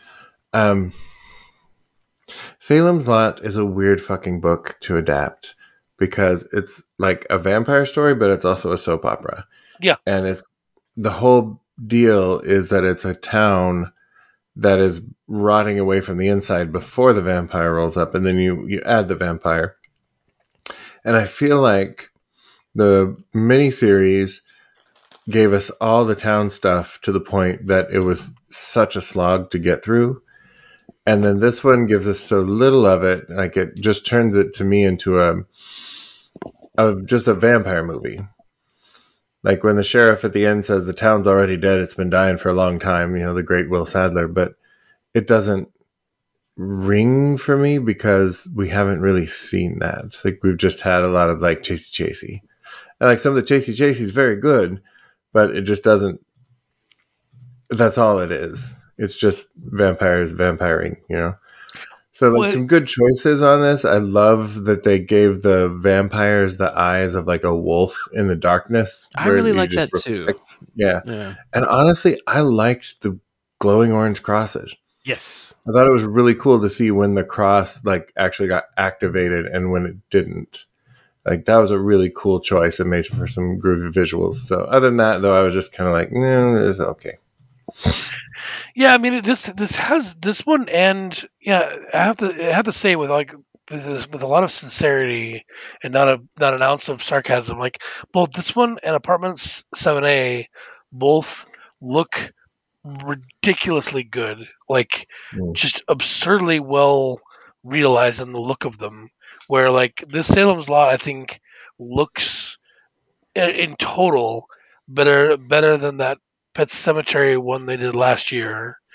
Salem's Lot is a weird fucking book to adapt because it's like a vampire story, but it's also a soap opera. Yeah. And it's the whole deal is that it's a town that is rotting away from the inside before the vampire rolls up, and then you add the vampire. And I feel like the miniseries gave us all the town stuff to the point that it was such a slog to get through. And then this one gives us so little of it, like it just turns it to me into just a vampire movie. Like when the sheriff at the end says the town's already dead, it's been dying for a long time, the great Will Sadler, but it doesn't ring for me because we haven't really seen that. Like we've just had a lot of like chasey. And like some of the chasey is very good, but it just doesn't, that's all it is. It's just vampires vampiring, So like some good choices on this. I love that they gave the vampires the eyes of like a wolf in the darkness. I really like that too. Yeah. And honestly, I liked the glowing orange crosses. Yes. I thought it was really cool to see when the cross like actually got activated and when it didn't. Like that was a really cool choice. It made for some groovy visuals. So other than that though, I was just kind of like, no, it's okay. Yeah, I mean this has this one, and yeah, I have to say with a lot of sincerity and not an ounce of sarcasm. Like both this one and Apartments 7A both look ridiculously good, like just absurdly well realized in the look of them. Where like this Salem's Lot, I think looks in total better than that Pet Cemetery one they did last year.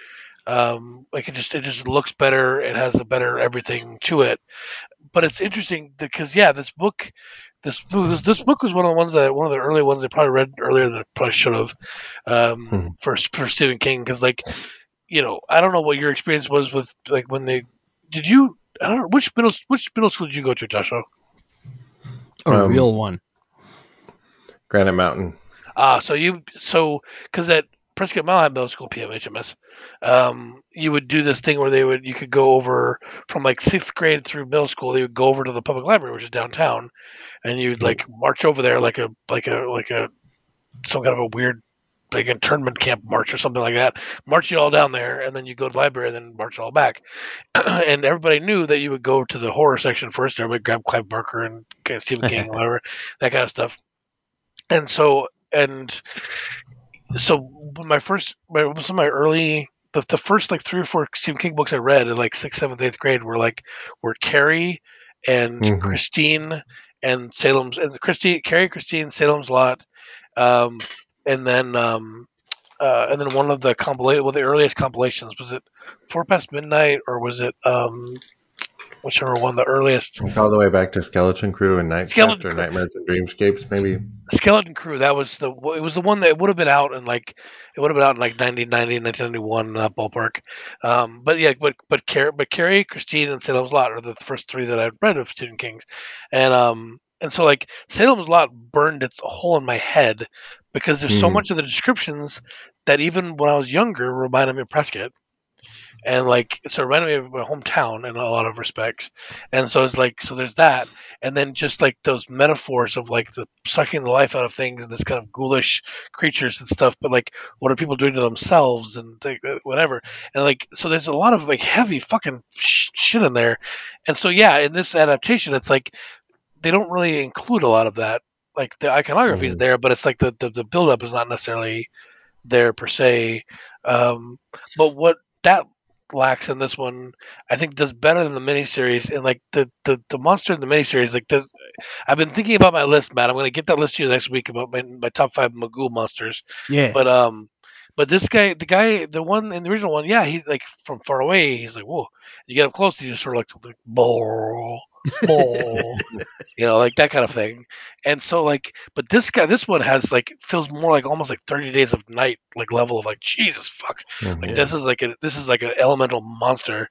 Like it just looks better. It has a better everything to it. But it's interesting because this book was one of the early ones I probably read earlier than I probably should have, Mhm. for Stephen King, because like, I don't know what your experience was with like when they did you I don't know which middle school did you go to, Joshua? A real one. Granite Mountain. So because at Prescott Mountain Middle School, PMHMS, you would do this thing where you could go over from like sixth grade through middle school. They would go over to the public library, which is downtown, and you'd like march over there like a some kind of a weird like internment camp march or something like that. March you all down there, and then you go to the library, and then march it all back. And everybody knew that you would go to the horror section first. Everybody grab Clive Barker and Stephen King, whatever, that kind of stuff. And so some of my early the first like 3 or 4 Stephen King books I read in like sixth, seventh, eighth grade were Carrie and Mhm. Christine and Carrie, Christine, Salem's Lot, um, and then one of the earliest compilations, was it Four Past Midnight, or was it whichever one, the earliest. Like all the way back to Skeleton Crew and Night Skeleton Shift or Crew. Nightmares and Dreamscapes, maybe. Skeleton Crew. It was the one that would have been out in like 1990, 1991, that ballpark. But yeah, but Carrie, Christine, and Salem's Lot are the first 3 that I've read of Stephen King's, and so like Salem's Lot burned its hole in my head because there's so Mhm. much of the descriptions that even when I was younger reminded me of Prescott. And like so it reminded me of my hometown in a lot of respects. And so it's like, so there's that, and then just like those metaphors of like the sucking the life out of things and this kind of ghoulish creatures and stuff, but like what are people doing to themselves and whatever. And like so there's a lot of like heavy fucking shit in there. And so yeah, in this adaptation it's like they don't really include a lot of that. Like the iconography is Mhm. there, but it's like the build up is not necessarily there per se. But what that lacks in this one, I think, does better than the miniseries. And like the monster in the miniseries, I've been thinking about my list, Matt. I'm going to get that list to you next week about my top 5 Magoo monsters. Yeah. But this guy, the one in the original one, yeah, he's like from far away. He's like, whoa. You get up close, he just sort of like ball, ball, like that kind of thing. And so like, but this one has like feels more like almost like 30 Days of Night like level of like Jesus fuck. Like Mhm. this is like an elemental monster.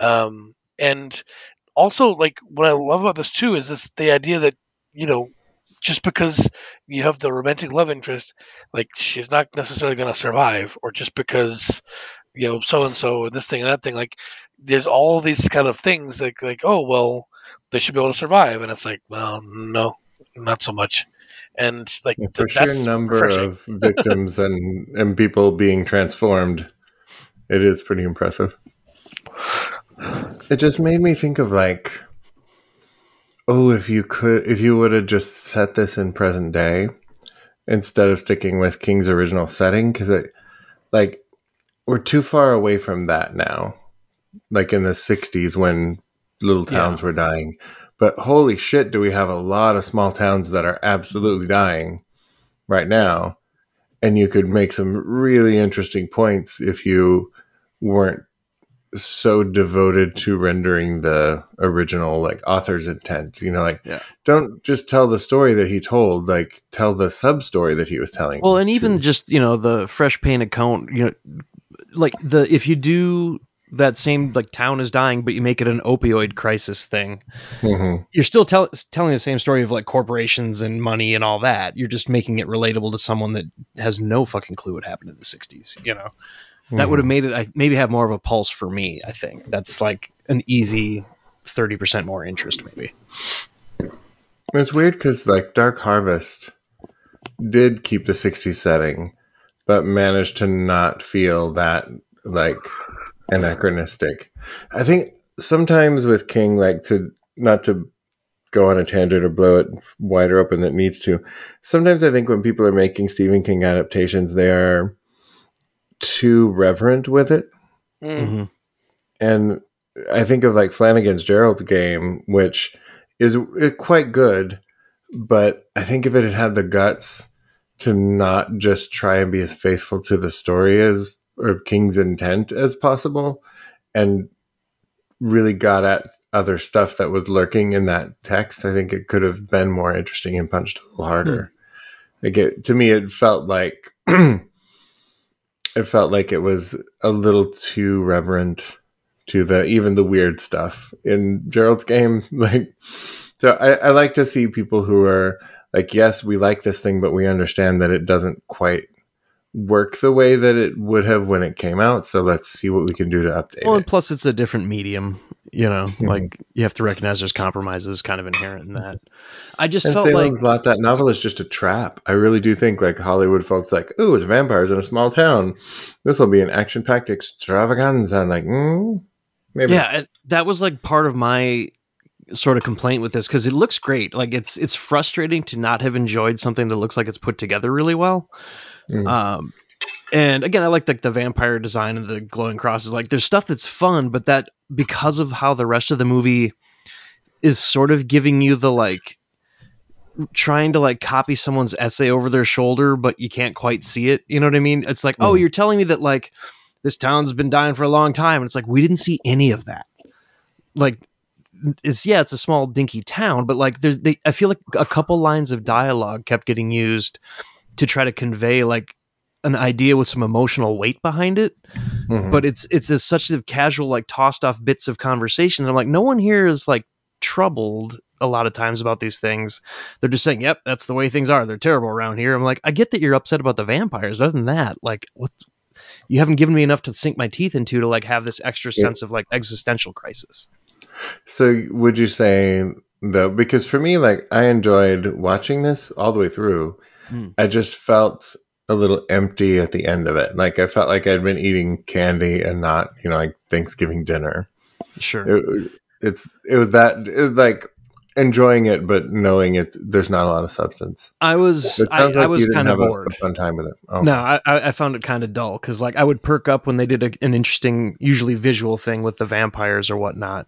And also like what I love about this too is this the idea that you know just because you have the romantic love interest, like she's not necessarily going to survive, or just because so and so this thing and that thing, like there's all these kind of things like oh well they should be able to survive, and it's like well no, not so much. And like For that's sheer number refreshing. of victims and people being transformed, it is pretty impressive. It just made me think of like, oh, if you would have just set this in present day instead of sticking with King's original setting, because like we're too far away from that now. Like in the '60s when little towns were dying, but holy shit, do we have a lot of small towns that are absolutely dying right now? And you could make some really interesting points if you weren't so devoted to rendering the original like author's intent. Like don't just tell the story that he told, like tell the sub story that he was telling. Well, and even too. just the fresh paint account, like if you do that same like town is dying, but you make it an opioid crisis thing, you're still telling the same story of like corporations and money and all that. You're just making it relatable to someone that has no fucking clue what happened in the '60s. That would have made it maybe have more of a pulse for me. I think that's like an easy 30% more interest, maybe. It's weird because like Dark Harvest did keep the '60s setting, but managed to not feel that like anachronistic. I think sometimes with King, like to not to go on a tangent or blow it wider open than it needs to. Sometimes I think when people are making Stephen King adaptations, they are too reverent with it. Mm. And I think of like Flanagan's Gerald's Game, which is quite good, but I think if it had had the guts to not just try and be as faithful to the story as or king's intent as possible, and really got at other stuff that was lurking in that text. I think it could have been more interesting and punched a little harder. To me, it felt like it was a little too reverent to even the weird stuff in Gerald's game. Like, so I like to see people who are like, yes, we like this thing, but we understand that it doesn't quite work the way that it would have when it came out. So let's see what we can do to update Well, it. and plus it's a different medium, like you have to recognize there's compromises kind of inherent in that. I just And felt Salem's like Lot, that novel is just a trap. I really do think like Hollywood folks like, oh, it's vampires in a small town. This will be an action-packed extravaganza. And like, maybe. yeah, that was like part of my sort of complaint with this, because it looks great. Like it's frustrating to not have enjoyed something that looks like it's put together really well. And again, I like the vampire design and the glowing crosses. Like there's stuff that's fun, but that because of how the rest of the movie is sort of giving you the like trying to like copy someone's essay over their shoulder, but you can't quite see it. You know what I mean? It's like, oh, you're telling me that like this town's been dying for a long time. And it's like, we didn't see any of that. Like it's a small dinky town, but like I feel like a couple lines of dialogue kept getting used to try to convey like an idea with some emotional weight behind it. But it's such a casual, like tossed off bits of conversation that I'm like, no one here is like troubled a lot of times about these things. They're just saying, yep, that's the way things are. They're terrible around here. I'm like, I get that you're upset about the vampires, but other than that, like what you haven't given me enough to sink my teeth into to like have this extra sense of like existential crisis. So would you say though, because for me, like I enjoyed watching this all the way through. I just felt a little empty at the end of it. Like I felt like I'd been eating candy and not, like Thanksgiving dinner. Sure. It was like enjoying it, but knowing there's not a lot of substance. I was kind of bored. A fun time with it. Oh. No, I found it kind of dull because like I would perk up when they did an interesting, usually visual thing with the vampires or whatnot.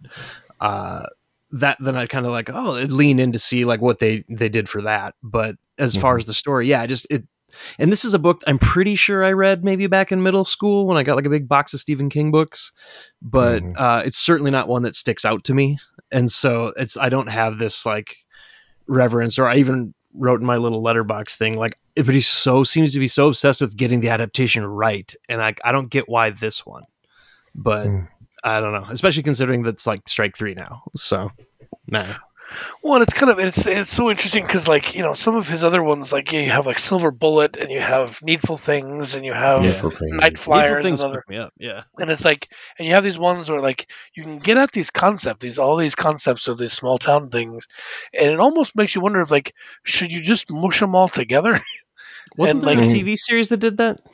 Then I'd kind of like, I'd lean in to see like what they did for that. But as far as the story, and this is a book I'm pretty sure I read maybe back in middle school when I got like a big box of Stephen King books, but it's certainly not one that sticks out to me. And so I don't have this like reverence, or I even wrote in my little letterbox thing, like everybody seems to be so obsessed with getting the adaptation right. And I don't get why this one, but I don't know, especially considering that's like strike 3 now. So, nah. Well, it's so interesting because like some of his other ones, like you have like Silver Bullet and you have Needful Things and you have Night Flyers and other, and it's like, and you have these ones where like you can get at these concepts, all these concepts of these small town things, and it almost makes you wonder if like should you just mush them all together? Wasn't there a TV series that did that?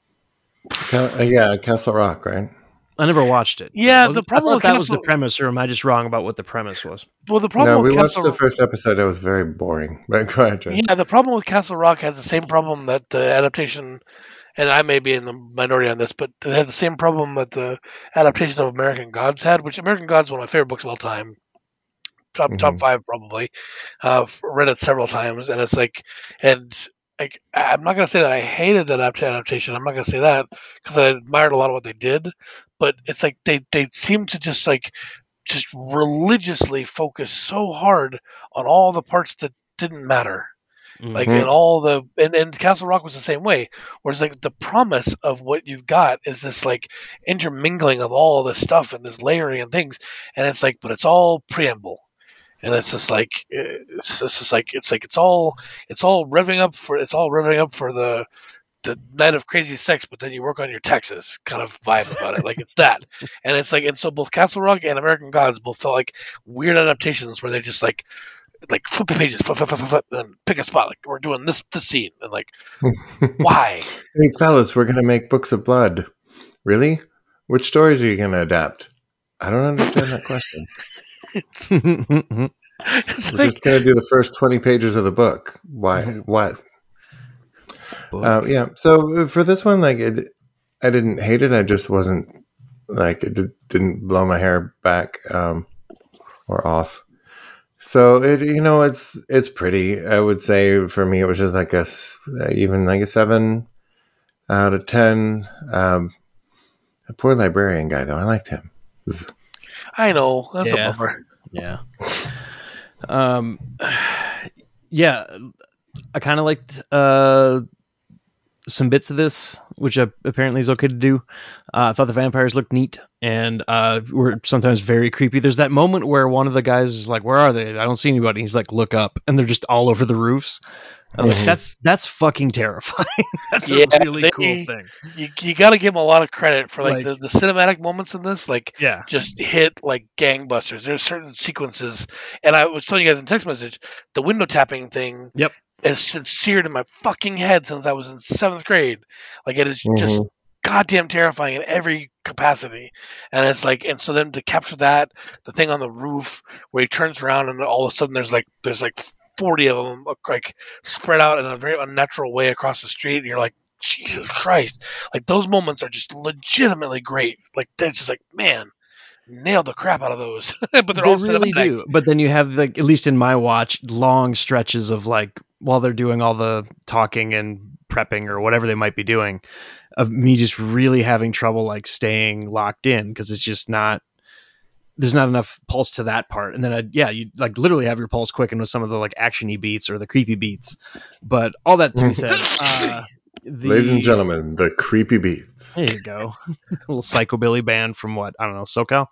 Castle Rock, right? I never watched it. Yeah, I thought that was the premise, or am I just wrong about what the premise was? Well, the problem. No, we watched the first episode. It was very boring. But go ahead, John. Yeah, the problem with Castle Rock has the same problem that the adaptation, and I may be in the minority on this, but it had the same problem that the adaptation of American Gods had. Which American Gods is one of my favorite books of all time, top 5 probably. Read it several times, and it's like, I'm not going to say that I hated that adaptation. I'm not going to say that because I admired a lot of what they did, but it's like they seem to just religiously focus so hard on all the parts that didn't matter. Like in all and Castle Rock was the same way. Whereas like the promise of what you've got is this like intermingling of all this stuff and this layering and things, and it's like, but it's all preamble. And it's just like it's all revving up for the night of crazy sex, but then you work on your taxes kind of vibe about it. Like it's that. And it's like, and so both Castle Rock and American Gods both felt like weird adaptations where they just like flip the pages, flip, and pick a spot. Like we're doing this scene, and like why? Hey fellas, we're gonna make Books of Blood. Really? Which stories are you gonna adapt? I don't understand that question. We're just going to do the first 20 pages of the book. Why? What? So for this one, like I didn't hate it. I just wasn't like didn't blow my hair back or off. So it's pretty. I would say for me, it was just like even like a 7 out of 10. The poor librarian guy, though, I liked him. I know, that's Yeah. a bummer. Yeah. Yeah, I kind of liked some bits of this, which apparently is okay to do. I thought the vampires looked neat and were sometimes very creepy. There's that moment where one of the guys is like, "Where are they? I don't see anybody." He's like, "Look up," and they're just all over the roofs. I was like, "That's fucking terrifying." That's a really cool thing. You got to give them a lot of credit for like the cinematic moments in this. Like, yeah, just hit like gangbusters. There's certain sequences, and I was telling you guys in text message, the window tapping thing. Yep. It's seared in my fucking head since I was in 7th grade. Like, it is just goddamn terrifying in every capacity. And it's like, and so then to capture that, the thing on the roof where he turns around and all of a sudden there's like 40 of them like spread out in a very unnatural way across the street, and you're like, Jesus Christ! Like, those moments are just legitimately great. Like, they're just like, man, nailed the crap out of those. But they all really do. But then you have, like, at least in my watch, long stretches of like, while they're doing all the talking and prepping or whatever they might be doing, of me just really having trouble like staying locked in because it's just not, there's not enough pulse to that part. And then you like literally have your pulse quicken with some of the like actiony beats or the creepy beats. But all that to be said, ladies and gentlemen, the creepy beats. There you go. A little psychobilly band from what, I don't know, SoCal.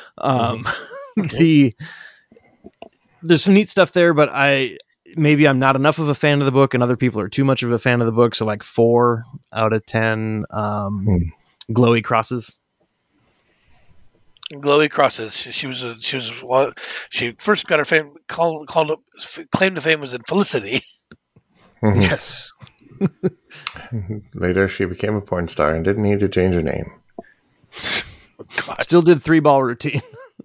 There's some neat stuff there, but maybe I'm not enough of a fan of the book and other people are too much of a fan of the book. So like 4 out of 10 glowy crosses. Glowy crosses. She first got her fame claimed to fame was in Felicity. Yes. Later, she became a porn star and didn't need to change her name. Still did 3-ball routine.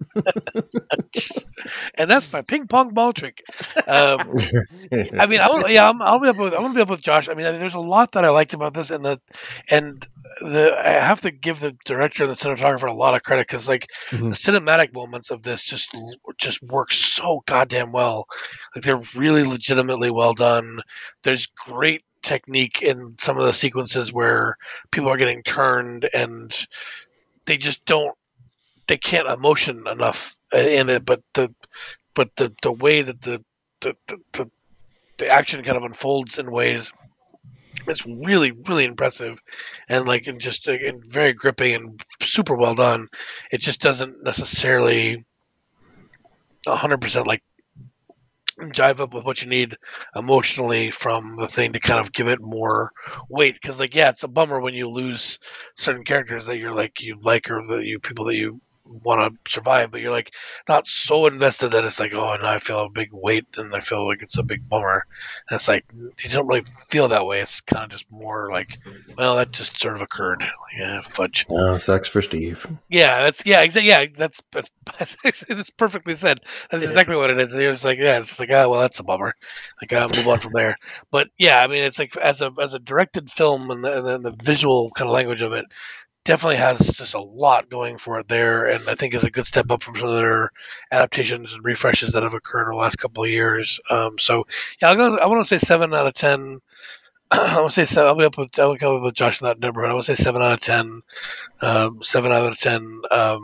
And that's my ping pong ball trick. I mean, I'll be up with Josh. I mean, there's a lot that I liked about this, and I have to give the director and the cinematographer a lot of credit because like the cinematic moments of this just work so goddamn well. Like, they're really legitimately well done. There's great technique in some of the sequences where people are getting turned and they can't emotion enough in it, but the way that the action kind of unfolds in ways, it's really, really impressive, and like, and very gripping and super well done. It just doesn't necessarily 100% like jive up with what you need emotionally from the thing to kind of give it more weight. Because like, yeah, it's a bummer when you lose certain characters that you like or people that you want to survive, but you're like not so invested that it's like, oh, now I feel a big weight and I feel like it's a big bummer. And it's like, you don't really feel that way. It's kind of just more like, well, that just sort of occurred. Yeah, fudge. Oh, sucks for Steve. Yeah, that's perfectly said. That's exactly what it is. It's like, yeah, it's like, oh, well, that's a bummer. Like, I'll move on from there. But yeah, I mean, it's like as a directed film and the visual kind of language of it definitely has just a lot going for it there, and I think it's a good step up from some of their adaptations and refreshes that have occurred in the last couple of years. So yeah, I want to say 7 out of 10. I want to say I'll come up with Josh in that neighborhood. I want to say 7 out of 10. 7 out of 10.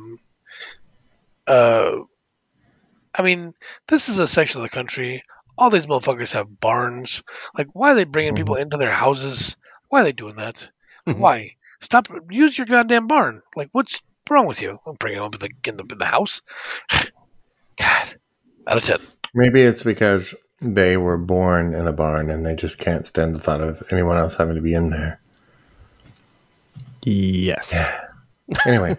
I mean, this is a section of the country. All these motherfuckers have barns. Like, why are they bringing people into their houses? Why are they doing that? Why? Stop! Use your goddamn barn. Like, what's wrong with you? I'm bringing them in the house. God, out of 10. Maybe it's because they were born in a barn and they just can't stand the thought of anyone else having to be in there. Yes. Yeah. Anyway.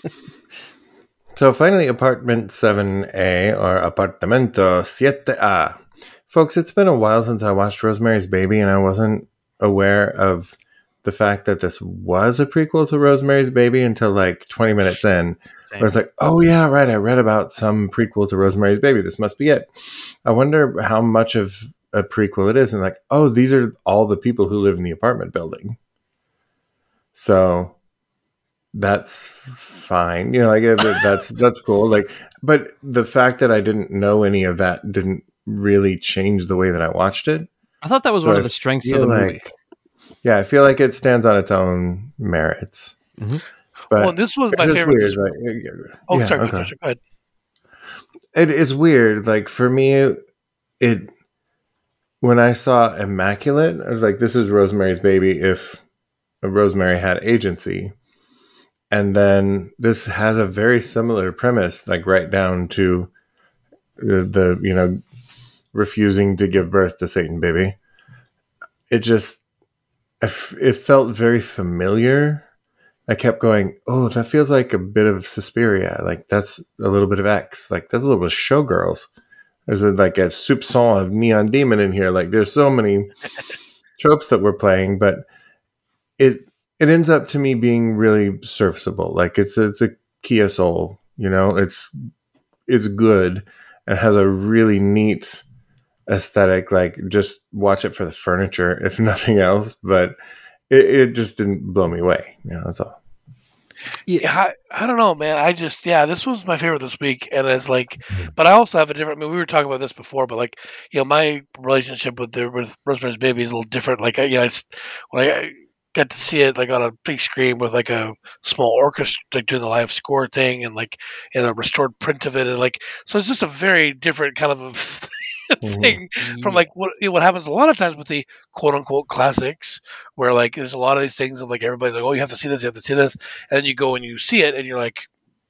So finally, apartment 7A or apartamento 7A. Folks, it's been a while since I watched Rosemary's Baby and I wasn't aware of the fact that this was a prequel to Rosemary's Baby until like 20 minutes in. I was like, oh yeah, right. I read about some prequel to Rosemary's Baby. This must be it. I wonder how much of a prequel it is. And like, oh, these are all the people who live in the apartment building. So that's fine. You know, like that's cool. Like, but the fact that I didn't know any of that didn't really change the way that I watched it. I thought that was one of the strengths of the movie. Yeah, I feel like it stands on its own merits. Mm-hmm. But well, this was it's my just favorite. weird. Like, Oh, yeah, sorry, okay. go ahead. It's weird. Like for me, it when I saw Immaculate, I was like, "This is Rosemary's Baby." If Rosemary had agency, and then this has a very similar premise, like right down to the refusing to give birth to Satan baby. It just it felt very familiar. I kept going, oh, that feels like a bit of Suspiria. Like that's a little bit of X. Like that's a little bit of Showgirls. There's like a soupçon of Neon Demon in here. Like there's so many tropes that we're playing, but it ends up to me being really serviceable. Like it's a Kia Soul. It's good and has a really neat aesthetic. Like just watch it for the furniture, if nothing else. But it just didn't blow me away. That's all. Yeah, I don't know, man. This was my favorite this week, and it's like, but I also have a different. I mean, we were talking about this before, but like, my relationship with Rosemary's Baby is a little different. Like, when I got to see it like on a big screen with like a small orchestra, like doing the live score thing, and like in a restored print of it, and like, so it's just a very different kind of thing from like what happens a lot of times with the quote unquote classics, where like there's a lot of these things of like everybody's like, oh, you have to see this, you have to see this, and then you go and you see it, and you're like,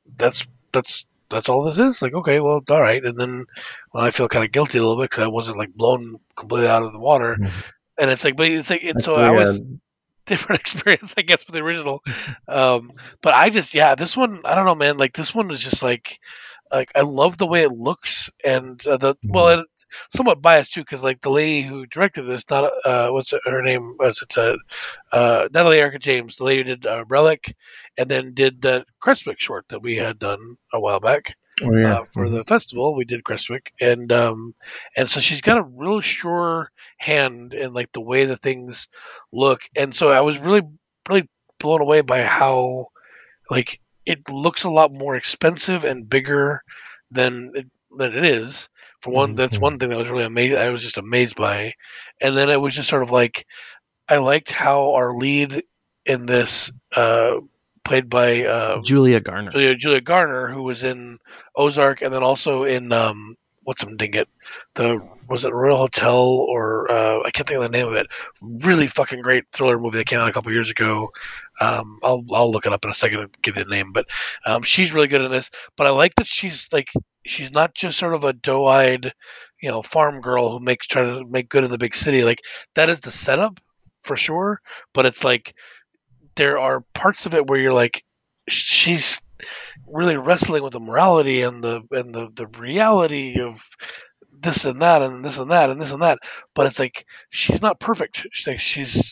that's all this is. Like, okay, well, all right, and then I feel kind of guilty a little bit because I wasn't like blown completely out of the water, and it's like, but it's like, and so I was different experience, I guess, with the original. But this one, I don't know, man. Like this one is just like I love the way it looks, and it's somewhat biased too, because like the lady who directed this, not what's her name? Was it Natalie Erica James, the lady who did Relic, and then did the Crestwick short that we had done a while back. For the festival, we did Crestwick, and so she's got a real sure hand in like the way that things look, and so I was really really blown away by how like it looks a lot more expensive and bigger than it is. For one, that's one thing that was really amazing. I was just amazed by, and then it was just sort of like I liked how our lead in this, played by Julia Garner. Julia Garner, who was in Ozark, and then also in what's some ding it, was it Royal Hotel, or I can't think of the name of it. Really fucking great thriller movie that came out a couple years ago. I'll look it up in a second and give you the name, but she's really good in this. But I like that she's not just sort of a doe-eyed, farm girl who trying to make good in the big city. Like that is the setup for sure, but it's like there are parts of it where you're like, she's really wrestling with the morality and the reality of this and that and this and that and this and that. But it's like she's not perfect. She's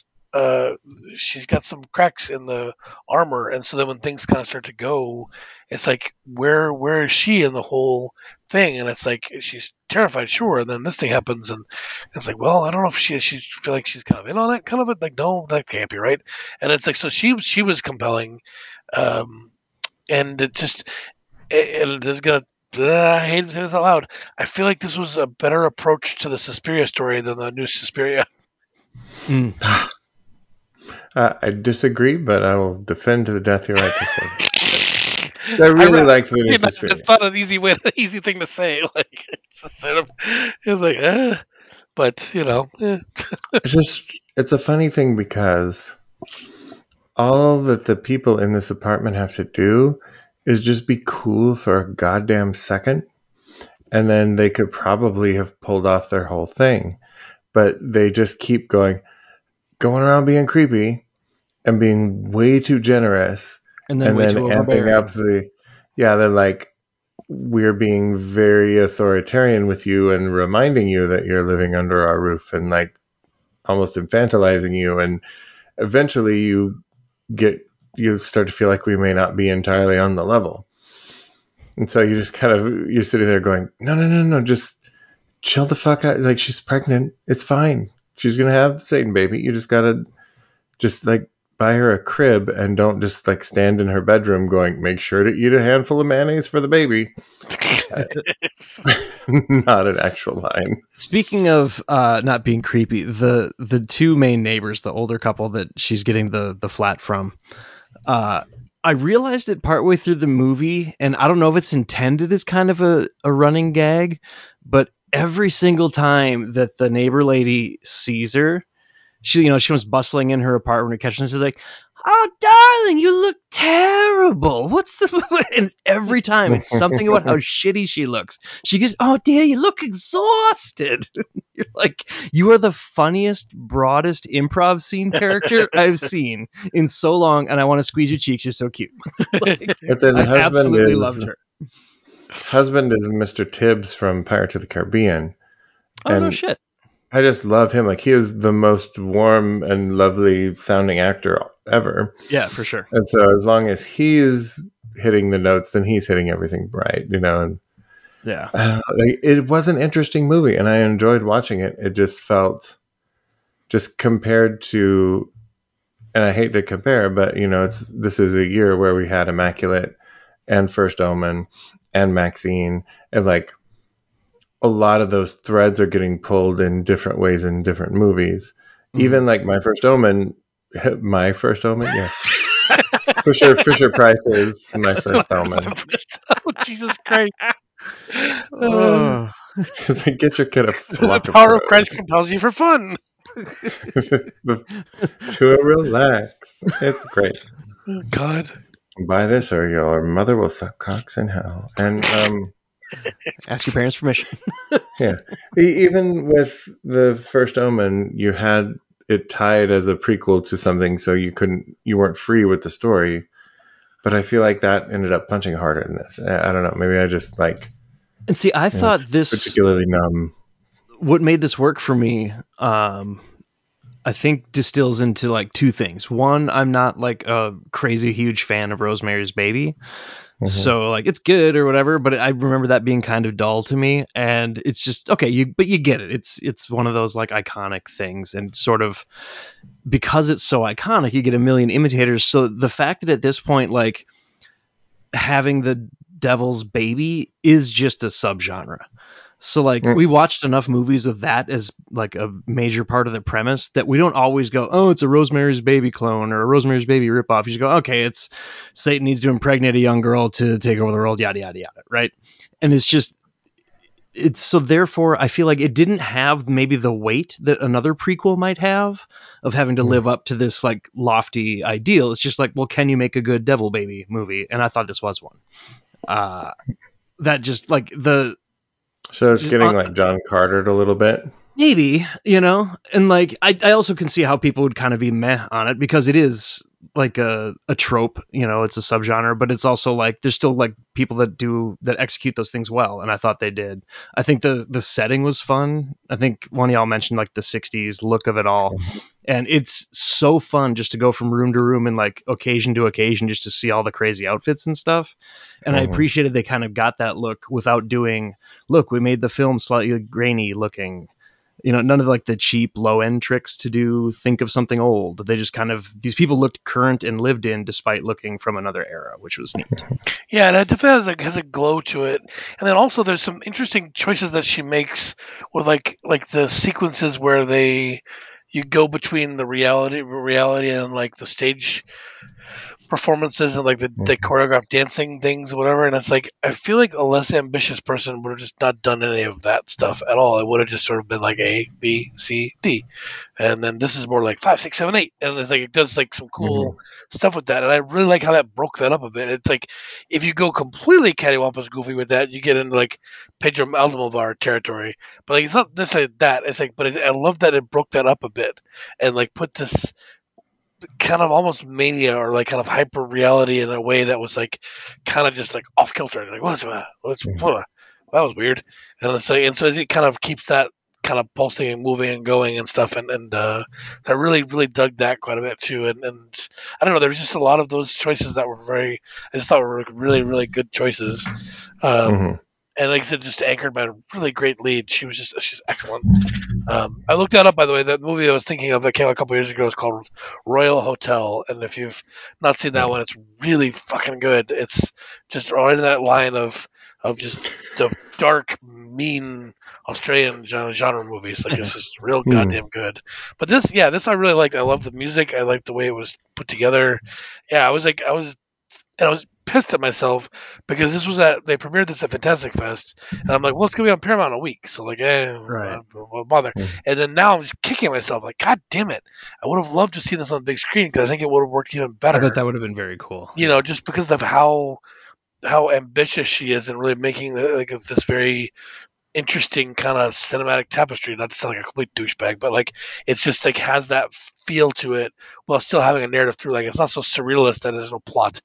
got some cracks in the armor, and so then when things kind of start to go, it's like where is she in the whole thing? And it's like she's terrified, sure, and then this thing happens, and it's like, well, I don't know if she feel like she's kind of in on it, kind of it, like, no, that can't be right. And it's like, so she was compelling, and it just there's gonna. I hate to say this out loud. I feel like this was a better approach to the Suspiria story than the new Suspiria. I disagree, but I will defend to the death your right to say that. I really liked the new Suspiria. It's not an easy thing to say. Like it's a sort of, it's like, but It's a funny thing because all that the people in this apartment have to do is just be cool for a goddamn second, and then they could probably have pulled off their whole thing. But they just keep going around being creepy and being way too generous, and then amping up they're like, we're being very authoritarian with you and reminding you that you're living under our roof, and like almost infantilizing you, and eventually you start to feel like we may not be entirely on the level. And so you just you're sitting there going, no, just chill the fuck out. Like, she's pregnant. It's fine. She's going to have Satan baby. You just got to like buy her a crib and don't just like stand in her bedroom going, make sure to eat a handful of mayonnaise for the baby. Not an actual line. Speaking of not being creepy, the two main neighbors, the older couple that she's getting the flat from, I realized it partway through the movie, and I don't know if it's intended as kind of a running gag, but every single time that the neighbor lady sees her, she comes bustling in her apartment and catches her. She's like, "Oh, darling, you look terrible. What's the?" And every time it's something about how shitty she looks. She goes, "Oh dear, you look exhausted." You're like, you are the funniest, broadest improv scene character I've seen in so long, and I want to squeeze your cheeks. You're so cute. But then I absolutely loved her. Husband is Mr. Tibbs from Pirates of the Caribbean. Oh, no shit. I just love him. Like, he is the most warm and lovely sounding actor ever. Yeah, for sure. And so as long as he's hitting the notes, then he's hitting everything right, and yeah, it was an interesting movie and I enjoyed watching it. It just felt, just compared to, and I hate to compare, but this is a year where we had Immaculate and First Omen and Maxine, and like a lot of those threads are getting pulled in different ways in different movies. Mm-hmm. Even like My First Omen, yeah. Fisher Price is My First Omen. Oh, Jesus Christ. Get your kid a flock the power of Christ compels you for fun. To relax. It's great. Oh, God. Buy this or your mother will suck cocks in hell. And ask your parents' permission. Yeah. Even with the First Omen, you had it tied as a prequel to something, so you weren't free with the story. But I feel like that ended up punching harder in this. I don't know. Maybe I just like. And see, I thought this particularly numb. What made this work for me, I think, distills into like two things. One, I'm not like a crazy huge fan of Rosemary's Baby. Mm-hmm. So like it's good or whatever, but I remember that being kind of dull to me, and it's just okay. But you get it. It's one of those like iconic things, and sort of because it's so iconic, you get a million imitators. So the fact that at this point, like having the devil's baby is just a subgenre. So like we watched enough movies with that as like a major part of the premise that we don't always go, oh, it's a Rosemary's Baby clone or a Rosemary's Baby ripoff. You just go, okay, it's Satan needs to impregnate a young girl to take over the world, yada, yada, yada, right? And it's so therefore I feel like it didn't have maybe the weight that another prequel might have of having to live up to this like lofty ideal. It's just like, well, can you make a good Devil Baby movie? And I thought this was one. That just like So it's getting like John Cartered a little bit. Maybe, and like I also can see how people would kind of be meh on it because it is like a trope, it's a subgenre, but it's also like there's still like people that execute those things well, and I thought they did. I think the setting was fun. I think one of y'all mentioned like the 60s look of it all, and it's so fun just to go from room to room and like occasion to occasion just to see all the crazy outfits and stuff. And I appreciated they kind of got that look without doing, look, we made the film slightly grainy looking. None of like the cheap low end tricks to think of something old. They just kind of, these people looked current and lived in despite looking from another era, which was neat. Yeah, and it definitely has a glow to it. And then also there's some interesting choices that she makes with like the sequences where you go between the reality and like the stage performances and like the choreographed dancing things or whatever, and it's like I feel like a less ambitious person would have just not done any of that stuff at all. It would have just sort of been like A, B, C, D, and then this is more like 5, 6, 7, 8, and it's like it does like some cool stuff with that, and I really like how that broke that up a bit. It's like if you go completely cattywampus goofy with that, you get into like Pedro Almodovar territory, but like it's not necessarily that. It's like, but I love that it broke that up a bit and like put this kind of almost mania or like kind of hyper reality in a way that was like kind of just like off kilter. Like that was weird, and it's like, and so it kind of keeps that kind of pulsing and moving and going and stuff, and so I really dug that quite a bit too. And I don't know, there was just a lot of those choices that were I just thought were really good choices. And like I said, just anchored by a really great lead. She's excellent. I looked that up, by the way. That movie I was thinking of that came out a couple years ago is called Royal Hotel. And if you've not seen that one, it's really fucking good. It's just right in that line of just the dark, mean Australian genre movies. Like, it's just real goddamn good. But this I really liked. I love the music. I liked the way it was put together. Yeah, I was and I was pissed at myself because they premiered this at Fantastic Fest, and I'm like, well, it's gonna be on Paramount a week, so like, Right. what bother? Mhm. And then now I'm just kicking myself, like, God damn it, I would have loved to see this on the big screen because I think it would have worked even I better. bet that would have been very cool. Just because of how ambitious she is and really making like this very interesting kind of cinematic tapestry. Not to sound like a complete douchebag, but like it's just like has that feel to it while still having a narrative through. Like it's not so surrealist that there's no plot.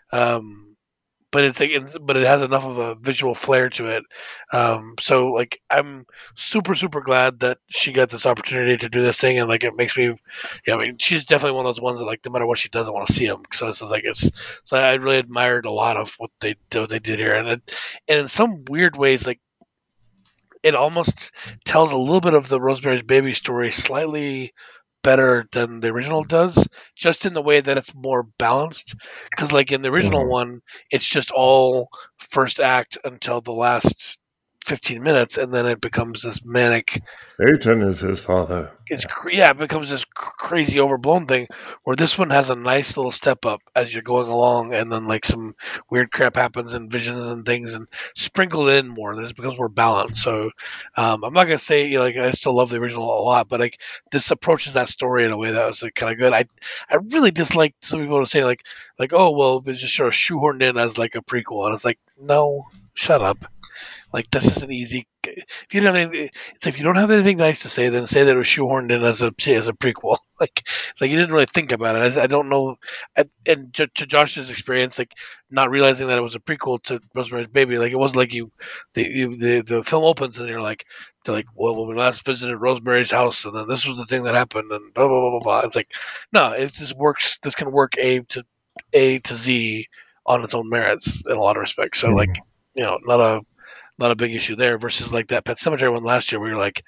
But it's like, but it has enough of a visual flair to it. So like I'm super super glad that she got this opportunity to do this thing, and like it makes me, yeah. I mean, she's definitely one of those ones that like no matter what she does, I want to see them. So it's like so I really admired a lot of what they did here, and in some weird ways, like it almost tells a little bit of the Rosemary's Baby story slightly better than the original does, just in the way that it's more balanced. Because, like in the original Mhm. one, it's just all first act until the last 15 minutes, and then it becomes this manic. Satan is his father. It becomes this crazy overblown thing. Where this one has a nice little step up as you're going along, and then like some weird crap happens and visions and things, and sprinkled in more. This becomes more balanced. So I'm not gonna say like I still love the original a lot, but like this approaches that story in a way that was like, kind of good. I really dislike some people to say like oh well it's just sort of shoehorned in as like a prequel, and it's like no, shut up. Like this is an easy. If you don't have anything, it's if you don't have anything nice to say, then say that it was shoehorned in as a prequel. Like it's like you didn't really think about it. I don't know. And to Josh's experience, like not realizing that it was a prequel to Rosemary's Baby, like it wasn't like the film opens and you're like they're like, well, when we last visited Rosemary's house, and then this was the thing that happened, and blah blah blah blah blah. It's like no, it just works. This can work A to Z on its own merits in a lot of respects. So like Mhm. not a big issue there versus like that Pet Cemetery one last year where you're like,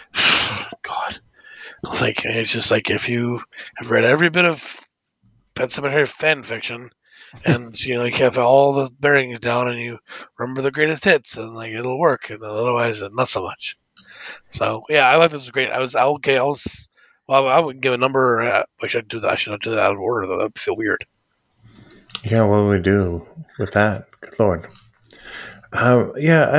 God, like it's just like if you have read every bit of Pet Cemetery fan fiction and you have all the bearings down and you remember the greatest hits and like it'll work and otherwise not so much. So yeah, I like this was great. I was okay. Well, I wouldn't give a number. I should do that. I should not do that out of order though. That'd feel weird. Yeah, what do we do with that? Good Lord. Yeah,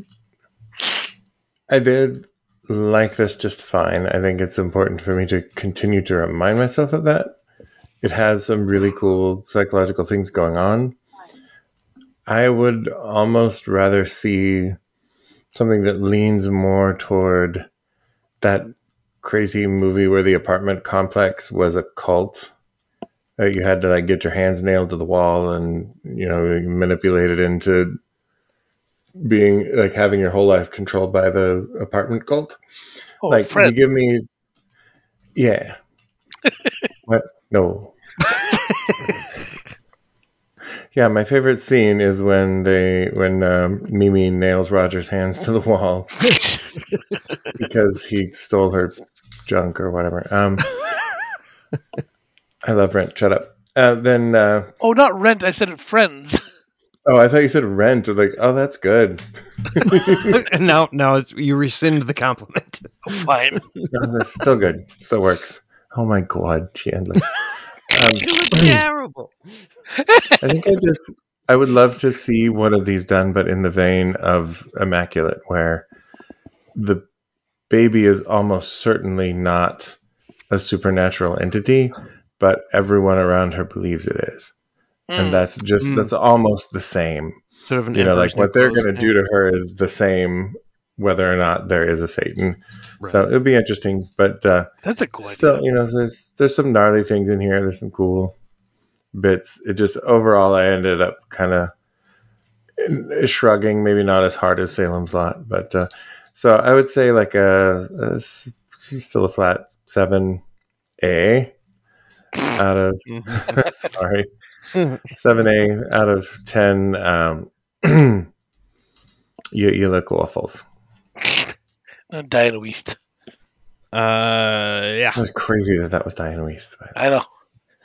I did like this just fine. I think it's important for me to continue to remind myself of that. It has some really cool psychological things going on. I would almost rather see something that leans more toward that crazy movie where the apartment complex was a cult. You had to like get your hands nailed to the wall and manipulate it into being like having your whole life controlled by the apartment cult. Oh, Like you Fred. give me, yeah. What? No. Yeah, my favorite scene is when Mimi nails Roger's hands to the wall because he stole her junk or whatever. I love Rent. Shut up. Then Oh, not Rent. I said it, Friends. oh, I thought you said Rent. I'm like, oh, that's good. And now you rescind the compliment. Fine. That's still good. Still works. Oh my god, Chandler. It was terrible. I would love to see one of these done, but in the vein of Immaculate, where the baby is almost certainly not a supernatural entity, but everyone around her believes it is. And that's almost the same. Sort of an Like Emperor's New what they're Clothes going to thing. do to her is the same, whether or not there is a Satan. Right. So it'll be interesting, but That's a cool still, idea. there's some gnarly things in here. There's some cool bits. It just overall, I ended up kind of shrugging, maybe not as hard as Salem's Lot, but so I would say like still a flat 7A out of sorry 7A out of 10. You look waffles. Diana Weist. Yeah. It was crazy that was Diane Weiss. But I know.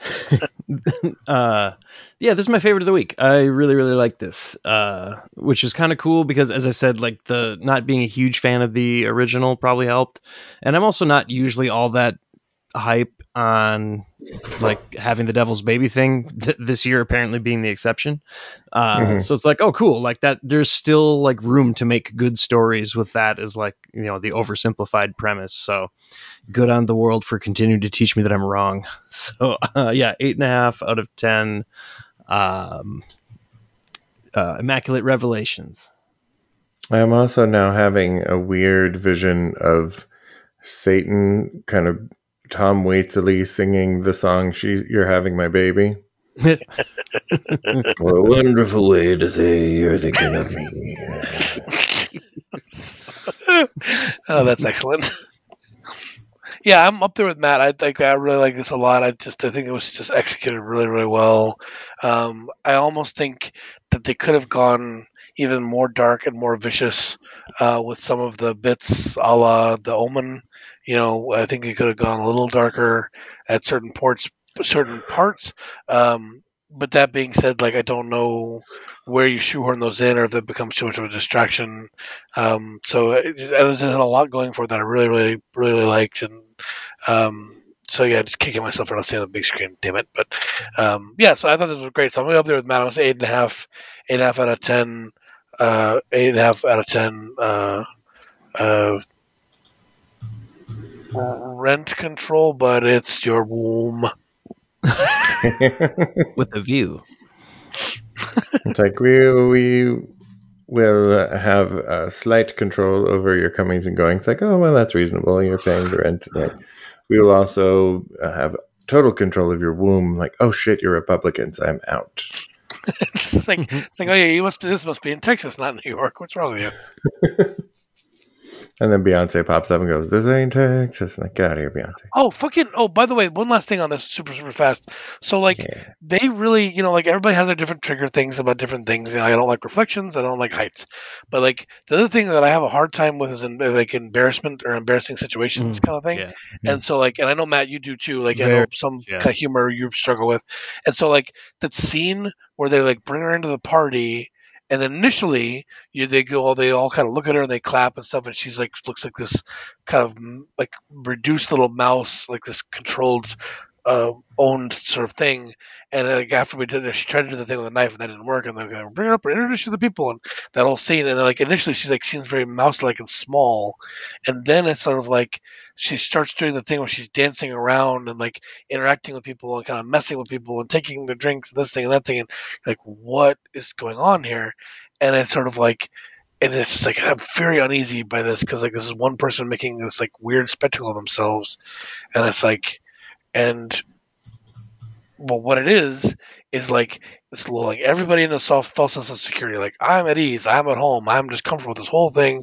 Yeah, this is my favorite of the week. I really, really like this, which is kind of cool because, as I said, like the not being a huge fan of the original probably helped, and I'm also not usually all that hype on like having the devil's baby thing this year apparently being the exception. So it's like, oh cool, like that there's still like room to make good stories with that as like, you know, the oversimplified premise. So good on the world for continuing to teach me that I'm wrong. So yeah, 8.5 out of 10. Immaculate Revelations. I am also now having a weird vision of Satan kind of Tom Waitsley singing the song "You're Having My Baby." What a wonderful way to say you're thinking of me. Oh, that's excellent. Yeah, I'm up there with Matt. I really like this a lot. I think it was just executed really, really well. I almost think that they could have gone even more dark and more vicious with some of the bits, a la The Omen. You know, I think it could have gone a little darker at certain parts. But that being said, like I don't know where you shoehorn those in, or if it becomes too much of a distraction. So there's a lot going for it that I really, really, really liked, and so yeah, just kicking myself for not seeing the big screen. Damn it! But yeah, so I thought this was great. So I'm gonna be up there with Matt. I'm gonna say 8.5, 8.5 out of 10, 8.5 out of 10. Uh, Rent Control, but it's your womb. With a view. It's like we will have slight control over your comings and goings. It's like, oh well, that's reasonable. You're paying the rent. Like, we will also have total control of your womb. Like, oh shit, you're Republicans. I'm out. It's like, oh yeah, this must be in Texas, not New York. What's wrong with you? And then Beyonce pops up and goes, "This ain't Texas." Like, get out of here, Beyonce. Oh, by the way, one last thing on this, super, super fast. So, like, they really, like everybody has their different trigger things about different things. I don't like reflections. I don't like heights. But like the other thing that I have a hard time with is like embarrassment or embarrassing situations kind of thing. Yeah. And so, like, and I know Matt, you do too. Like, I know some kind of humor you struggle with. And so, like that scene where they like bring her into the party. And then initially, they all kind of look at her and they clap and stuff, and she's like looks like this kind of like reduced little mouse, like this controlled, owned sort of thing. And then, like after we did it, she tried to do the thing with a knife and that didn't work. And they're like, bring her up, introduce you to the people, and that whole scene. And then, like initially, she's like seems very mouse-like and small, and then it's sort of like she starts doing the thing where she's dancing around and like interacting with people and kind of messing with people and taking their drinks and this thing and that thing, and like what is going on here? And it's sort of like, and it's just like I'm very uneasy by this because like this is one person making this like weird spectacle of themselves, and it's like, and well, what it is like it's like everybody in a false sense of security. Like I'm at ease, I'm at home, I'm just comfortable with this whole thing.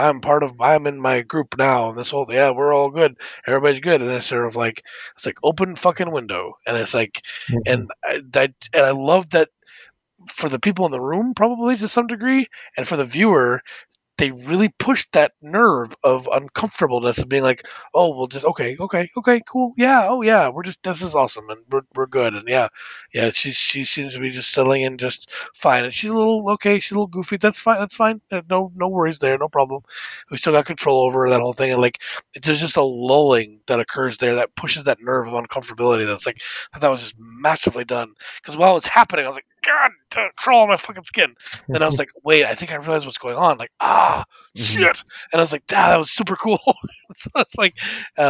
I'm in my group now, and this whole yeah, we're all good, everybody's good, and it's sort of like it's like open fucking window, and it's like, and I love that for the people in the room probably to some degree, and for the viewer they really pushed that nerve of uncomfortableness of being like, oh, we'll just okay, cool, yeah, oh yeah, this is awesome, and we're good, and yeah, she seems to be just settling in just fine, and she's a little goofy, that's fine, no worries there, no problem, we still got control over that whole thing, and like there's just a lulling that occurs there that pushes that nerve of uncomfortability. That's like that was just masterfully done because while it's happening, I was like, God, crawl on my fucking skin. Then I was like, wait, I think I realized what's going on. Like, shit. And I was like, that was super cool. So it's like,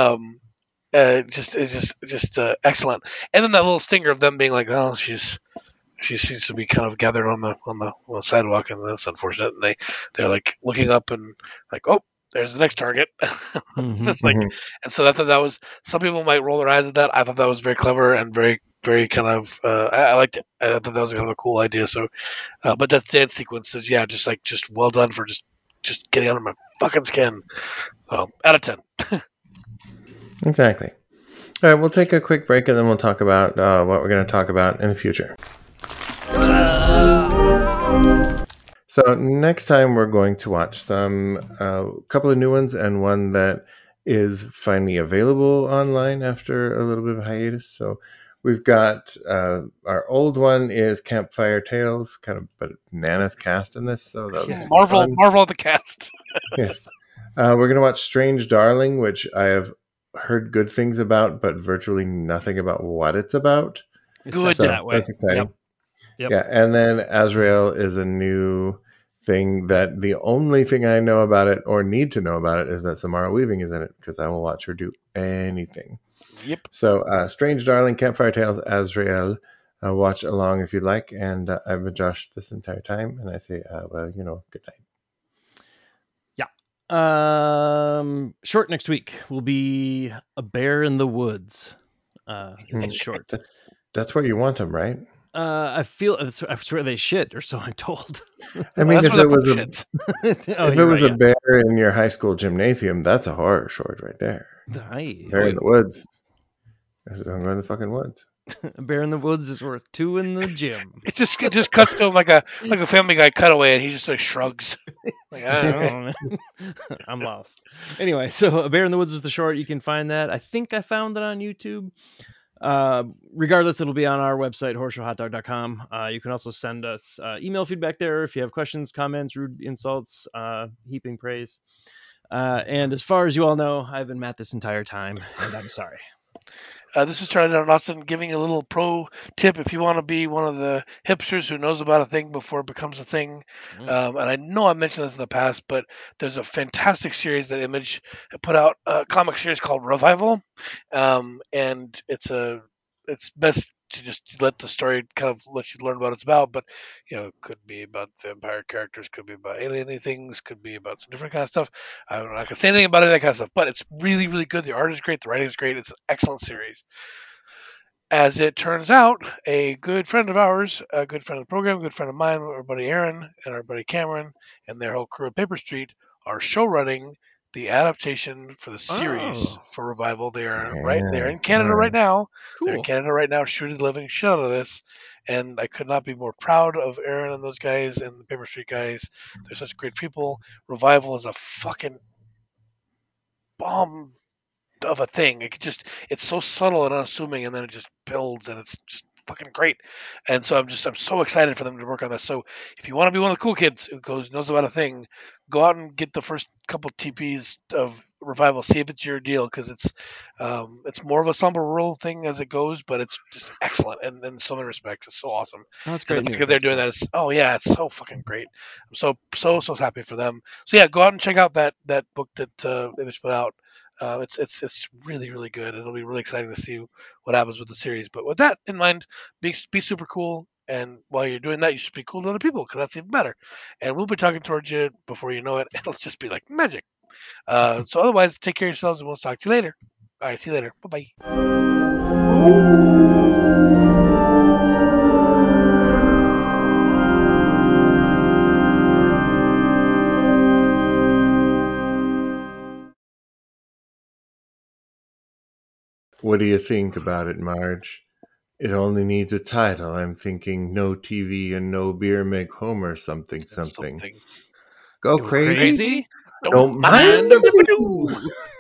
just excellent. And then that little stinger of them being like, oh, she seems to be kind of gathered on the sidewalk, and that's unfortunate. And they're like looking up and like, oh, there's the next target. It's just like, and so that was, some people might roll their eyes at that. I thought that was very clever and very, very kind of, I liked it. I thought that was kind of a cool idea. So, but that dance sequence is, yeah, just well done for just getting under my fucking skin. So, out of 10. Exactly. All right, we'll take a quick break and then we'll talk about what we're going to talk about in the future. So next time we're going to watch some couple of new ones and one that is finally available online after a little bit of hiatus. So we've got our old one is Campfire Tales, kind of, but Nana's cast in this. So that was Marvel the cast. Yes. We're going to watch Strange Darling, which I have heard good things about, but virtually nothing about what it's about. It's Good. best So that way. that's exciting. Yep. Yeah, and then Azrael is a new thing that the only thing I know about it or need to know about it is that Samara Weaving is in it, because I will watch her do anything. Yep. So Strange Darling, Campfire Tales, Azrael. Watch along if you'd like. And I've been Josh this entire time, and I say, well, good night. Short next week will be A Bear in the Woods. Is the short. That's where you want them, right? I feel that's where they shit, or so I'm told. I mean, That's if where it was the a shit. if it was a bear in your high school gymnasium, that's a horror short right there. Nice. Bear in the woods. I'm going in the fucking woods. A Bear in the Woods is worth 2 in the gym. It just cuts to him like a Family Guy cutaway, and he just like shrugs. Like, I don't know. I'm lost. Anyway, so A Bear in the Woods is the short. You can find that. I think I found it on YouTube. Regardless, it'll be on our website, horseshowhotdog.com. You can also send us email feedback there if you have questions, comments, rude insults, heaping praise. And as far as you all know, I've been Matt this entire time, and I'm sorry. This is Charlie Down Austin giving a little pro tip if you want to be one of the hipsters who knows about a thing before it becomes a thing. And I know I mentioned this in the past, but there's a fantastic series that Image put out, a comic series called Revival, and it's best to just let the story kind of let you learn what it's about. But it could be about vampire characters, could be about alien things, could be about some different kind of stuff. I don't know, I can say anything about it, that kind of stuff. But it's really, really good. The art is great. The writing is great. It's an excellent series. As it turns out, a good friend of ours, a good friend of the program, a good friend of mine, our buddy Aaron and our buddy Cameron, and their whole crew at Paper Street are show running the adaptation for the series for Revival. They're in Canada right now. Cool. They're in Canada right now, shooting the living shit out of this. And I could not be more proud of Aaron and those guys and the Paper Street guys. They're such great people. Revival is a fucking bomb of a thing. It's so subtle and unassuming, and then it just builds, and it's just fucking great. And so I'm so excited for them to work on this. So if you want to be one of the cool kids who knows about a thing, go out and get the first couple TPs of Revival. See if it's your deal, because it's more of a somber rural thing as it goes, but it's just excellent, and in so many respects, it's so awesome. Oh, that's great. Because they're doing that. It's so fucking great. I'm so happy for them. So yeah, go out and check out that book that Image put out. It's really, really good. It'll be really exciting to see what happens with the series. But with that in mind, be super cool. And while you're doing that, you should be cool to other people, because that's even better. And we'll be talking towards you before you know it. It'll just be like magic. So otherwise, take care of yourselves, and we'll talk to you later. All right, see you later. Bye bye. What do you think about it, Marge? It only needs a title. I'm thinking no TV and no beer make Homer something. Go crazy? Don't mind mind the the food.